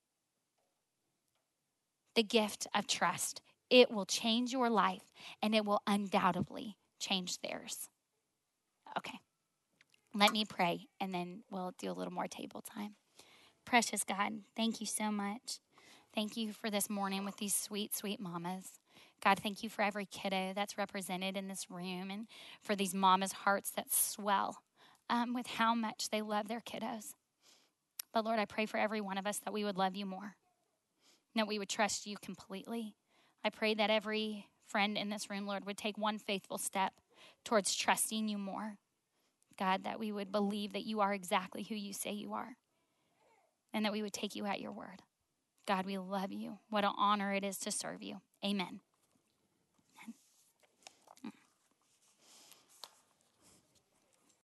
Speaker 3: The gift of trust. It will change your life, and it will undoubtedly change theirs. Okay, let me pray, and then we'll do a little more table time. Precious God, thank you so much. Thank you for this morning with these sweet, sweet mamas. God, thank you for every kiddo that's represented in this room, and for these mamas' hearts that swell with how much they love their kiddos. But Lord, I pray for every one of us that we would love you more, and that we would trust you completely. I pray that every friend in this room, Lord, would take one faithful step towards trusting you more. God, that we would believe that you are exactly who you say you are, and that we would take you at your word. God, we love you. What an honor it is to serve you. Amen.